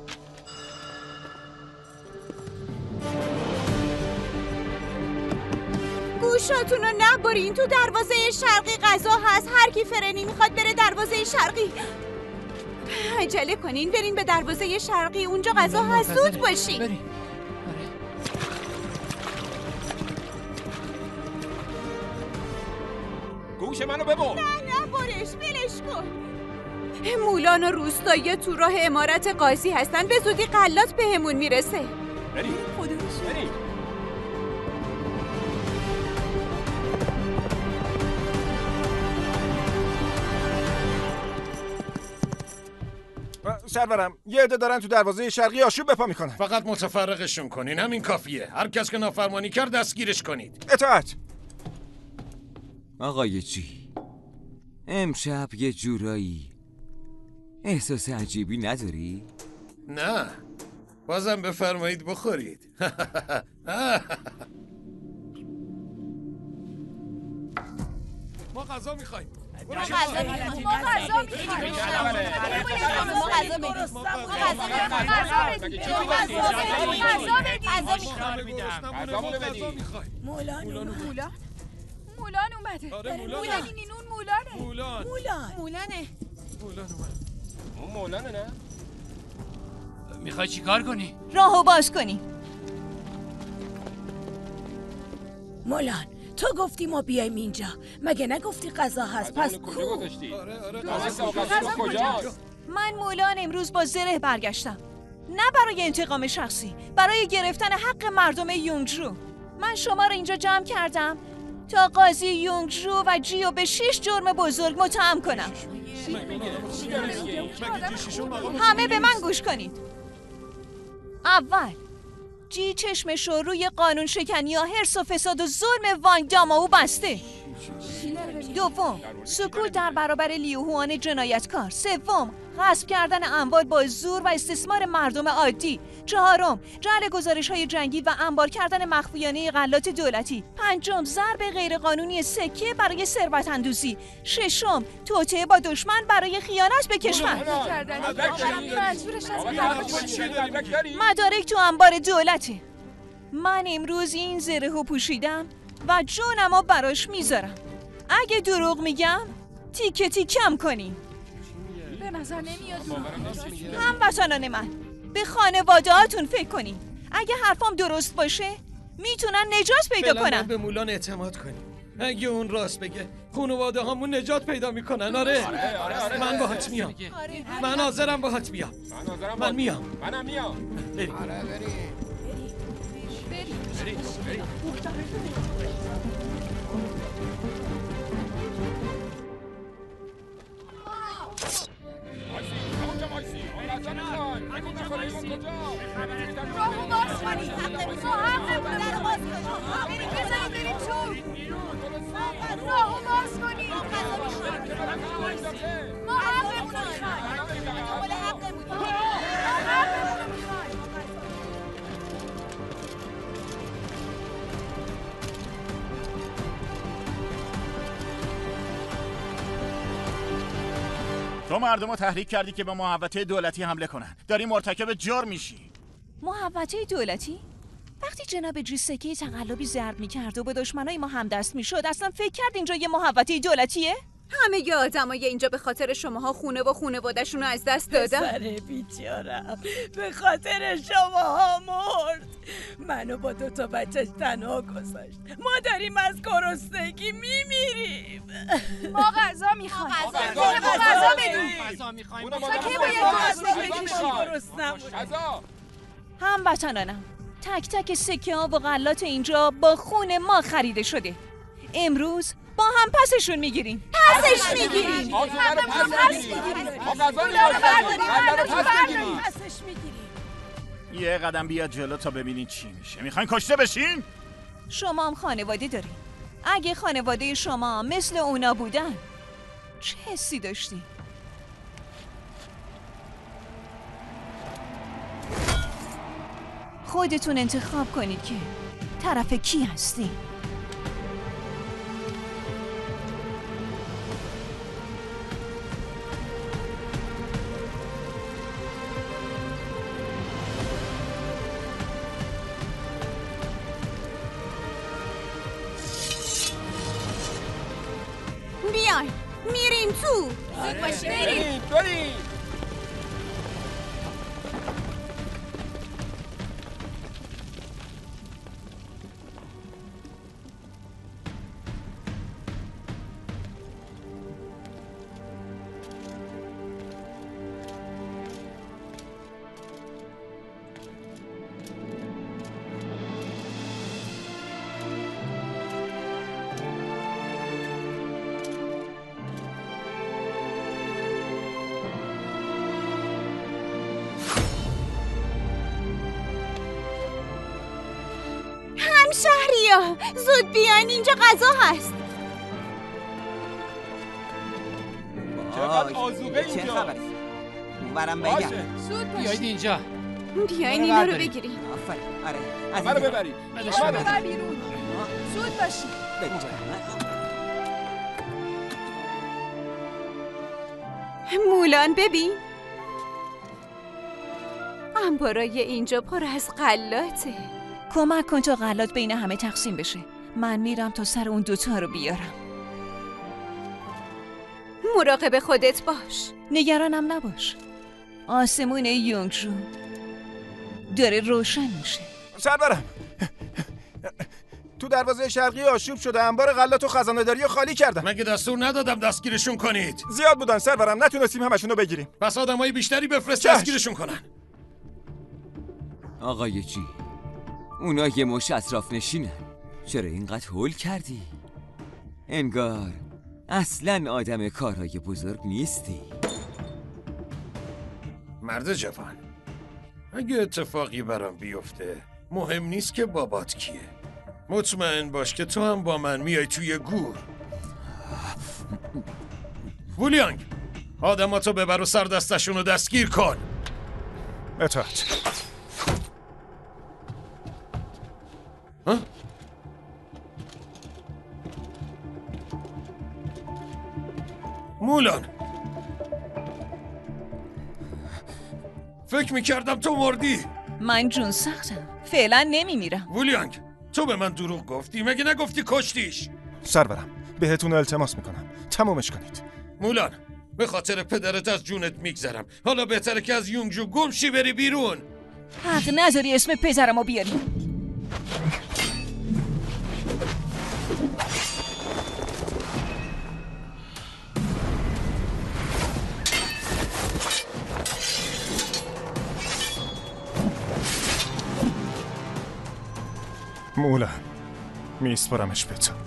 گوشاتون رو نبرین. تو دروازه شرقی غذا هست. هر کی فرنی میخواد بره دروازه شرقی. عجله کنین برین به دروازه شرقی، اونجا غذا هست. زود باشین. برین. گوش منو ببر. نه نبرش، ولش کن. مولان و روستایی تو راه امارت قاضی هستن. به زودی غلات بهمون میرسه. بریم. خدا رو شکر. بریم. سرورم، یه عده دارن تو دروازه شرقی آشوب بپا میکنن. فقط متفرقشون کنین، همین کافیه. هر کس که نافرمانی کرد دستگیرش کنید. اطاعت. آقای چی، امشب یه جورایی احساس عجیبی نداری؟ نه، بازم بفرمایید بخورید. ما غذا میخوایم. ما غذا میخوایم. ما غذا میخوایم. ما غذا میخوایم. مولان مولان مولان اومده. مولان این اون مولانه. مولان مولان مولانه. مولان اومد. اون مولانه نه؟ میخوای چی کار کنی؟ راهو باز کنی. مولان تو گفتی ما بیایم اینجا، مگه نگفتی غذا هست؟ پس کو؟ آره آره غذا کجاست؟ من مولان امروز با زره برگشتم، نه برای انتقام شخصی، برای گرفتن حق مردم یونگژو. من شما رو اینجا جمع کردم تا قاضی یونگژو و جیو به شش جرم بزرگ متهم کنم. همه به من گوش کنید. اول، جی چشمش رو روی قانون شکنی ها، حرص و فساد و ظلم وانگ داماو بسته. دوم، سکوت در برابر لیو هوان جنایتکار. سوم، غصب کردن اموال با زور و استثمار مردم عادی. چهارم، جعل گزارش های جنگی و انبار کردن مخفیانه غلات دولتی. پنجم، ضرب غیرقانونی سکه برای ثروت اندوزی. ششم، توطئه با دشمن برای خیانت به کشور. مدارک تو انبار دولته. من امروز این زرهو پوشیدم و جونمو براش میذارم. اگه دروغ میگم تیکه تیکم کنین. به نظر نمیاد. هموطنان من، به خانواده هاتون فکر کنین. اگه حرفام درست باشه میتونن نجات پیدا فعلا کنن. به مولان اعتماد کنیم. اگه اون راست بگه خانواده هامون نجات پیدا میکنن. آره آره آره آره من باهات میام. من حاضرم باهات بیام. من حاضرم. من میام. منم میام. بریم. آره بریم. بریم. راهو باز کنید. ما حقمون در باز کنید. بزنید بریم تو. راهو باز کنید. ما حقمون رو میخوایم. دنبال حقمون. ما حقمون رو میخوایم. تو مردم رو تحریک کردی که به محوطه دولتی حمله کنن. داری مرتکب جرم میشی. محوطه دولتی؟ وقتی جناب جی سکه تقلبی ضرب میکرد و به دشمنای ما همدست میشد اصلا فکر کرد اینجا یه محوطه دولتیه؟ همه ی آدمای اینجا به خاطر شماها خونه و خونواده‌شون رو از دست دادن. پسر بیچارم به خاطر شماها مرد. منو با دو تا بچهش تنها گذاشت. ما داریم از گرسنگی میمیریم. ما غذا میخوایم. غذا غذا بدیم. غذا میخوایم. تا کی باید گرسنم؟ غذا. هموطنانم، تک تک سکه ها و غلات اینجا با خون ما خریده شده. امروز با هم پسشون میگیریم. پسش میگیریم. آزوغه رو پس میگیریم. ما غذا میخوایم. پسش میگیریم. یه قدم بیاد جلو تا ببینین چی میشه. میخواین کشته بشین؟ شما هم خانواده دارین. اگه خانواده شما مثل اونا بودن چه حسی داشتی؟ خودتون انتخاب کنید که طرف کی هستی. بیاین میریم تو. زود باشیم بریم. بریم. همشهریا زود بیاین اینجا غذا هست. چقدر آزوغه اینجا. چه خبره؟ اونورم بگم. زود بیایید اینجا. بیاین اینا رو بگیریم. آفرین. آره. همه رو ببرید. همه رو ببر بیرون. زود باشید. مولان ببین. انبارای اینجا پر از غلاته. کمک کن تا غلات بین همه تقسیم بشه. من میرم تا سر اون دوتا رو بیارم. مراقب خودت باش. نگرانم نباش. آسمون یونگجو داره روشن میشه. سرورم تو دروازه شرقی آشوب شده. انبار غلات و خزانه‌داری رو خالی کردن. مگه دستور ندادم دستگیرشون کنید؟ زیاد بودن سرورم، نتونستیم همشون رو بگیریم. پس آدمای بیشتری بفرست دستگیرشون کنن. آقای جی، اونا یه مش اطراف نشینن. چرا اینقدر هول کردی؟ انگار اصلاً آدم کارهای بزرگ نیستی. مرد جوان، اگه اتفاقی برام بیفته مهم نیست که بابات کیه. مطمئن باش که تو هم با من میای توی گور. وولیانگ، آدماتو ببر و سر دستشون رو دستگیر کن. اطاعت. ها؟ مولان، فکر میکردم تو مردی. من جون سختم، فعلا نمیمیرم. وولیانگ، تو به من دروغ گفتی، مگه نگفتی کشتیش؟ سرورم بهتون التماس میکنم تمومش کنید. مولان، به خاطر پدرت از جونت میگذرم. حالا بهتره که از یونگجو گم شی بری بیرون. حق نداری اسم پدرمو بیاری. معمولا میسپارمش به تو.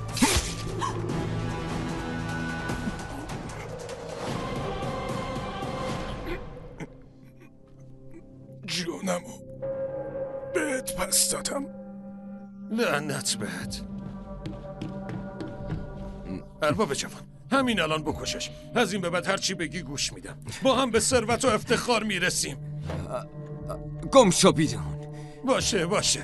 جونمو بهت پس دادم. لعنت بهت. ارباب جوان، همین الان بکشش. از این به بعد هر چی بگی گوش میدم. با هم به ثروت و افتخار میرسیم. گم شو بیرون. باشه باشه.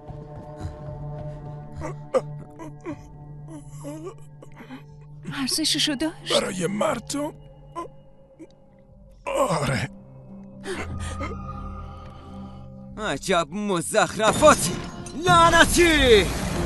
ارزششو داشت؟ برای مردم آره. عجب مزخرفاتی. لعنتی.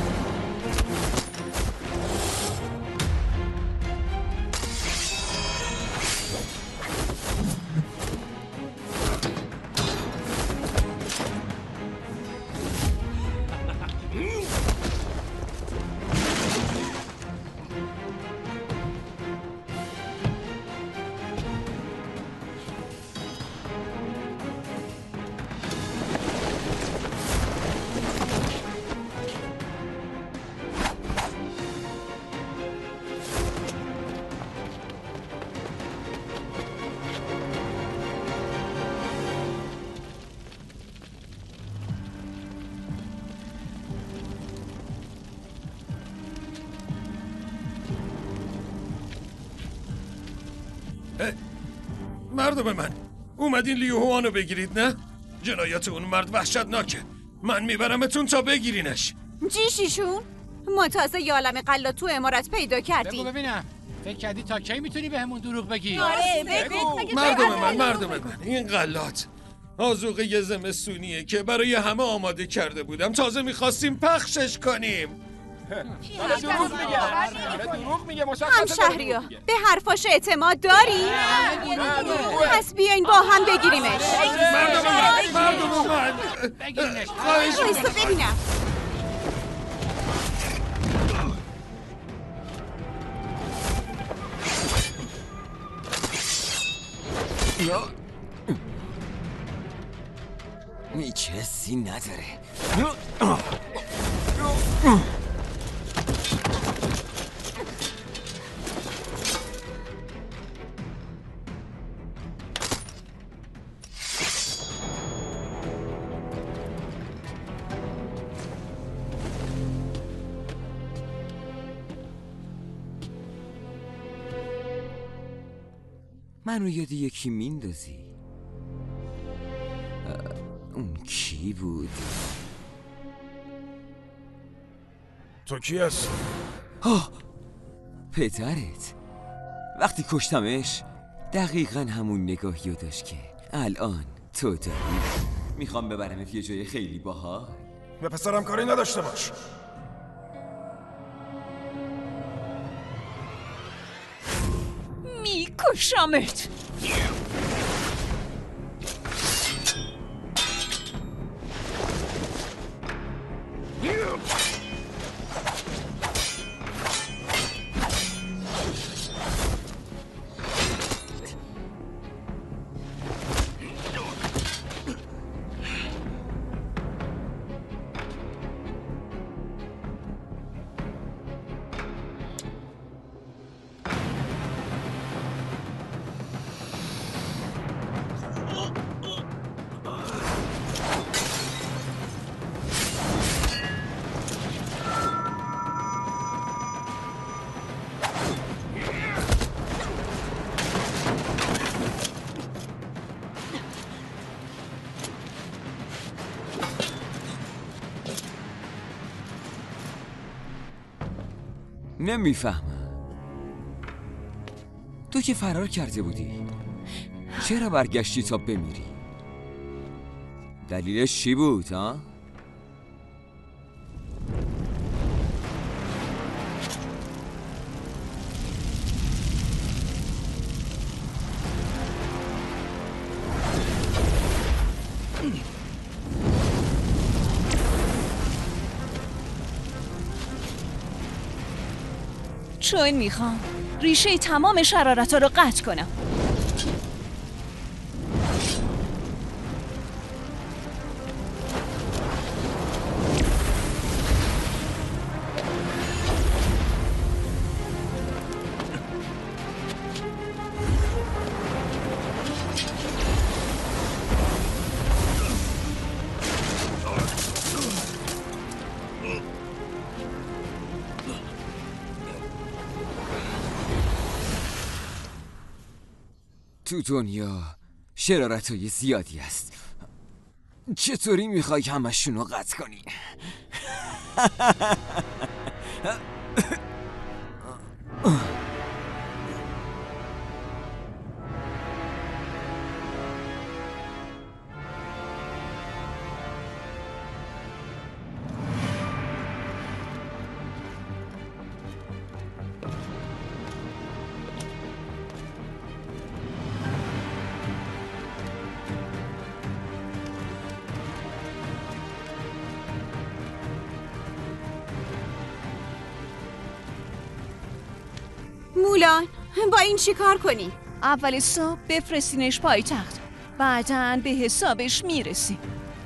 مردم من، اومدین لیو هوانو بگیرید نه؟ جنایات اون مرد وحشتناکه. من میبرمتون تا بگیرینش. جیشیشون؟ ما تازه یه عالم غلا تو امارت پیدا کردیم. بگو ببینم فکر کردی تا کی میتونی به همون دروغ بگی؟ آره بگو. مردم من مردم من این غلات آذوقه یه زمستونیه که برای همه آماده کرده بودم. تازه میخواستیم پخشش کنیم. داره دروغ میگه. داره دروغ میگه. هم شهریا به حرفاش اعتماد داری؟ پس بیاین با هم بگیریمش. مردم من مردم من بگیرینش. وایسا ببینم. هیچ حسی نداره. منو یاد یکی میندازی. اون کی بود؟ تو کی هستی؟ آه پدرت. وقتی کشتمش دقیقا همون نگاهیو داشت که الان تو داری. میخوام ببرمت یه جای خیلی باحال. به پسرم کاری نداشته باش. میکشمت. نمیفهمم. تو که فرار کرده بودی، چرا برگشتی تا بمیری؟ دلیلش چی بود ها؟ چون میخوام ریشه تمام شرارت‌ها رو قطع کنم. تو دنیا شرارت‌های زیادی است. چطوری میخوای همشون رو قطع کنی؟ مولان با این چی کار کنی؟ اول صبح بفرستینش پایتخت، بعداً به حسابش میرسی.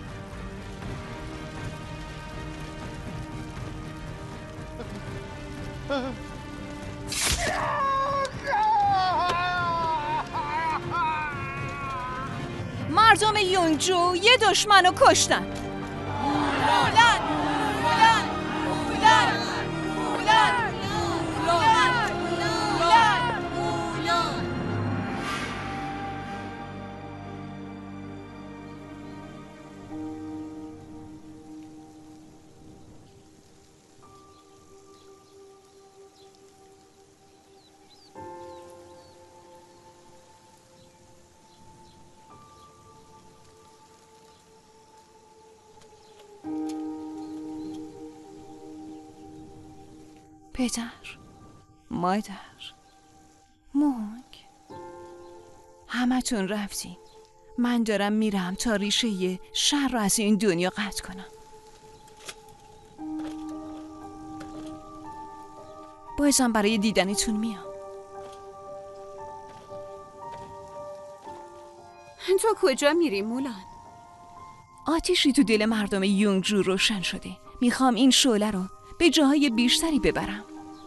مردم یونجو یه دشمنو کشتن. مولان مولان مولان مولان مولان مولان پدر، مادر، مونگ، همه تون رفتین. من دارم میرم تا ریشه شر رو از این دنیا قطع کنم. بازم برای دیدنتون میام. تو کجا میری مولان؟ آتیشی تو دل مردم یونگجو روشن شده. میخوام این شعله رو به جاهای بیشتری ببرم.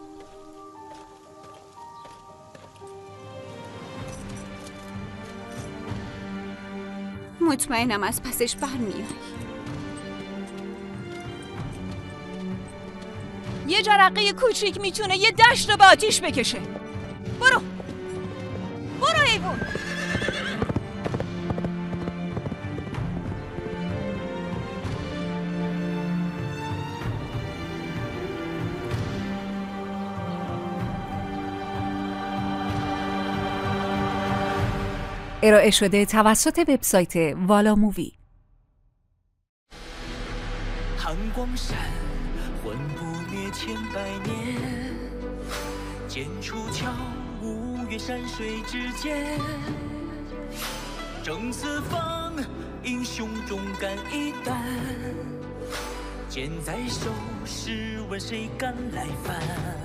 مطمئنم از پسش برمیای. یه جرقه کوچیک میتونه یه دشت رو به آتیش بکشه. برو برو ایوون. ارائه شده توسط وبسایت والا مووی. 寒光闪，魂不灭千百年。剑出鞘，五岳山水之间。正四方，英雄忠肝义胆。剑在手，试问谁敢来犯？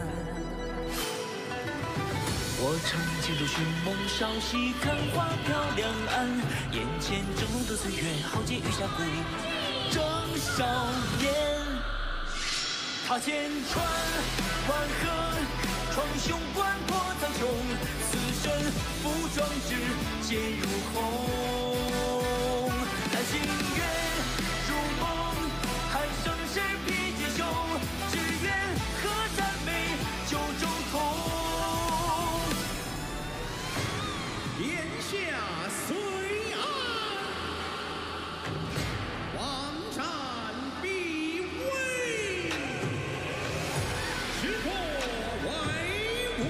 我乘剑舟寻梦，稍息看花飘两岸。眼前峥嵘的岁月，豪杰与峡谷，正少年。踏千川万河，闯雄关破苍穹，此身负壮志，剑如虹。揽星月如梦，喊声是披锦绣，只愿和赞美九州同。 天下虽安，王战必危。识破外物，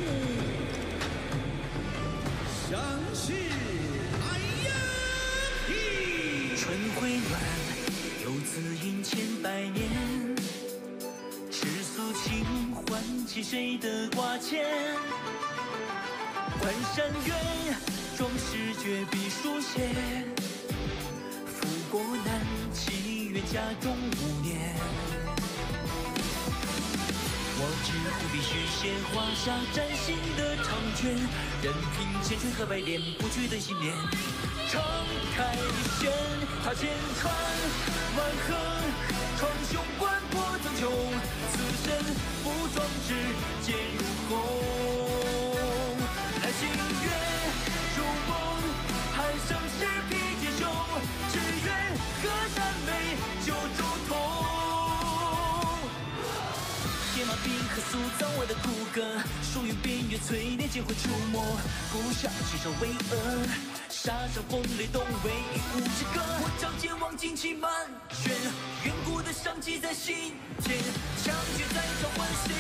盛世来也。 春回暖，游子吟千百年。赤素琴唤起谁的挂牵？关山远。 壮士绝笔书写，富国难，祈愿家中五年。我知虎必须先画下崭新的长卷，任凭千锤和百炼，不惧的信念。敞开弦，踏千川万河，闯雄关破苍穹，此身负壮志，剑如虹。揽星月。 如梦，喊声是披锦绣，只愿和赞美九州同。铁马冰河塑造我的骨骼，属于边缘淬炼，皆会触摸，不想去找巍峨，沙场风雷动，唯一无之歌。我仗剑望旌旗满卷，远古的商机在心田，强绝在召唤谁？